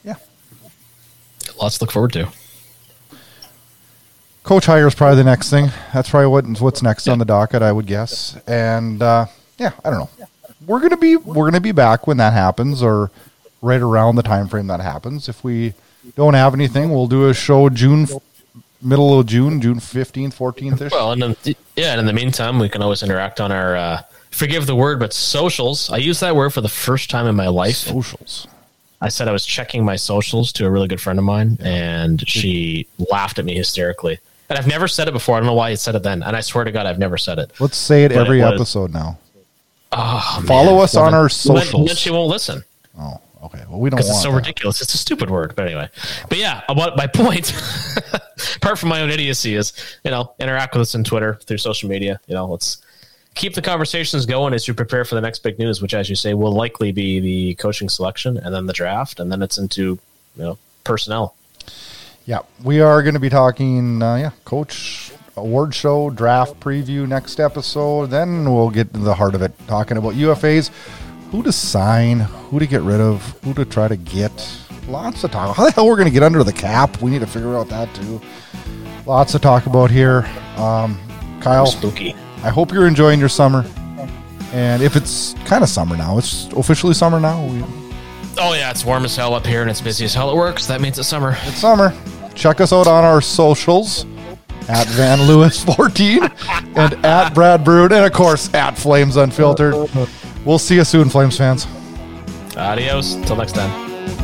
Speaker 2: lots to look forward to.
Speaker 1: Coach hire is probably the next thing. That's probably what's next on the docket, I would guess. And I don't know. We're gonna be back when that happens, or right around the time frame that happens. If we don't have anything, we'll do a show middle of June 15th, 14th-ish.
Speaker 2: Well, and in the meantime, we can always interact on our. Forgive the word, but socials. I used that word for the first time in my life.
Speaker 1: Socials.
Speaker 2: I said I was checking my socials to a really good friend of mine, and she laughed at me hysterically. And I've never said it before. I don't know why I said it then. And I swear to God, I've never said it.
Speaker 1: Let's say it every episode now.
Speaker 2: Oh,
Speaker 1: Follow us on our socials.
Speaker 2: Then she won't listen.
Speaker 1: Oh, okay. Well, we don't want
Speaker 2: because it's so ridiculous. It's a stupid word. But anyway. But yeah, about my point, apart from my own idiocy, is, interact with us on Twitter, through social media. Let's keep the conversations going as you prepare for the next big news, which, as you say, will likely be the coaching selection and then the draft, and then it's into personnel.
Speaker 1: Yeah, we are going to be talking, coach award show, draft preview next episode. Then we'll get to the heart of it, talking about UFAs, who to sign, who to get rid of, who to try to get. Lots to talk. How the hell we're going to get under the cap? We need to figure out that too. Lots to talk about here. Kyle,
Speaker 2: spooky.
Speaker 1: I hope you're enjoying your summer. And if it's kind of summer now, it's officially summer now.
Speaker 2: Oh, yeah, it's warm as hell up here, and it's busy as hell at work, so that means it's summer.
Speaker 1: It's summer. Check us out on our socials, at Van Lewis 14 and at Brad Brood, and, of course, at Flames Unfiltered. We'll see you soon, Flames fans.
Speaker 2: Adios. Until next time.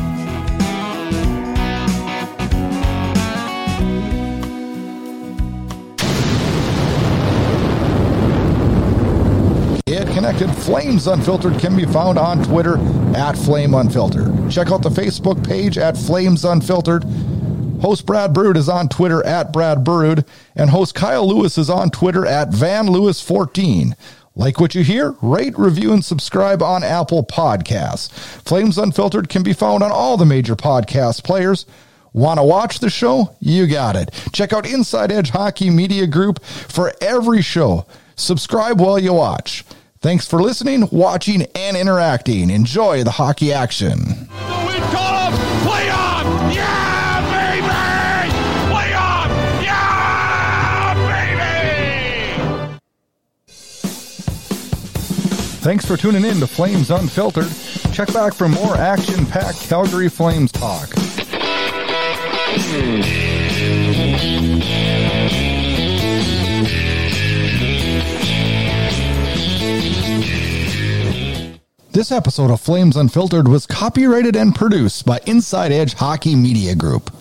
Speaker 1: Connected Flames Unfiltered can be found on Twitter at Flame Unfiltered. Check out the Facebook page at Flames Unfiltered. Host Brad Brood is on Twitter at Brad Brood, and host Kyle Lewis is on Twitter at VanLewis14. Like what you hear? Rate, review, and subscribe on Apple Podcasts. Flames Unfiltered can be found on all the major podcast players. Want to watch the show? You got it. Check out Inside Edge Hockey Media Group for every show. Subscribe while you watch. Thanks for listening, watching, and interacting. Enjoy the hockey action.
Speaker 3: We call him play on! Yeah, baby! Play on! Yeah, baby!
Speaker 1: Thanks for tuning in to Flames Unfiltered. Check back for more action-packed Calgary Flames talk. This episode of Flames Unfiltered was copyrighted and produced by Inside Edge Hockey Media Group.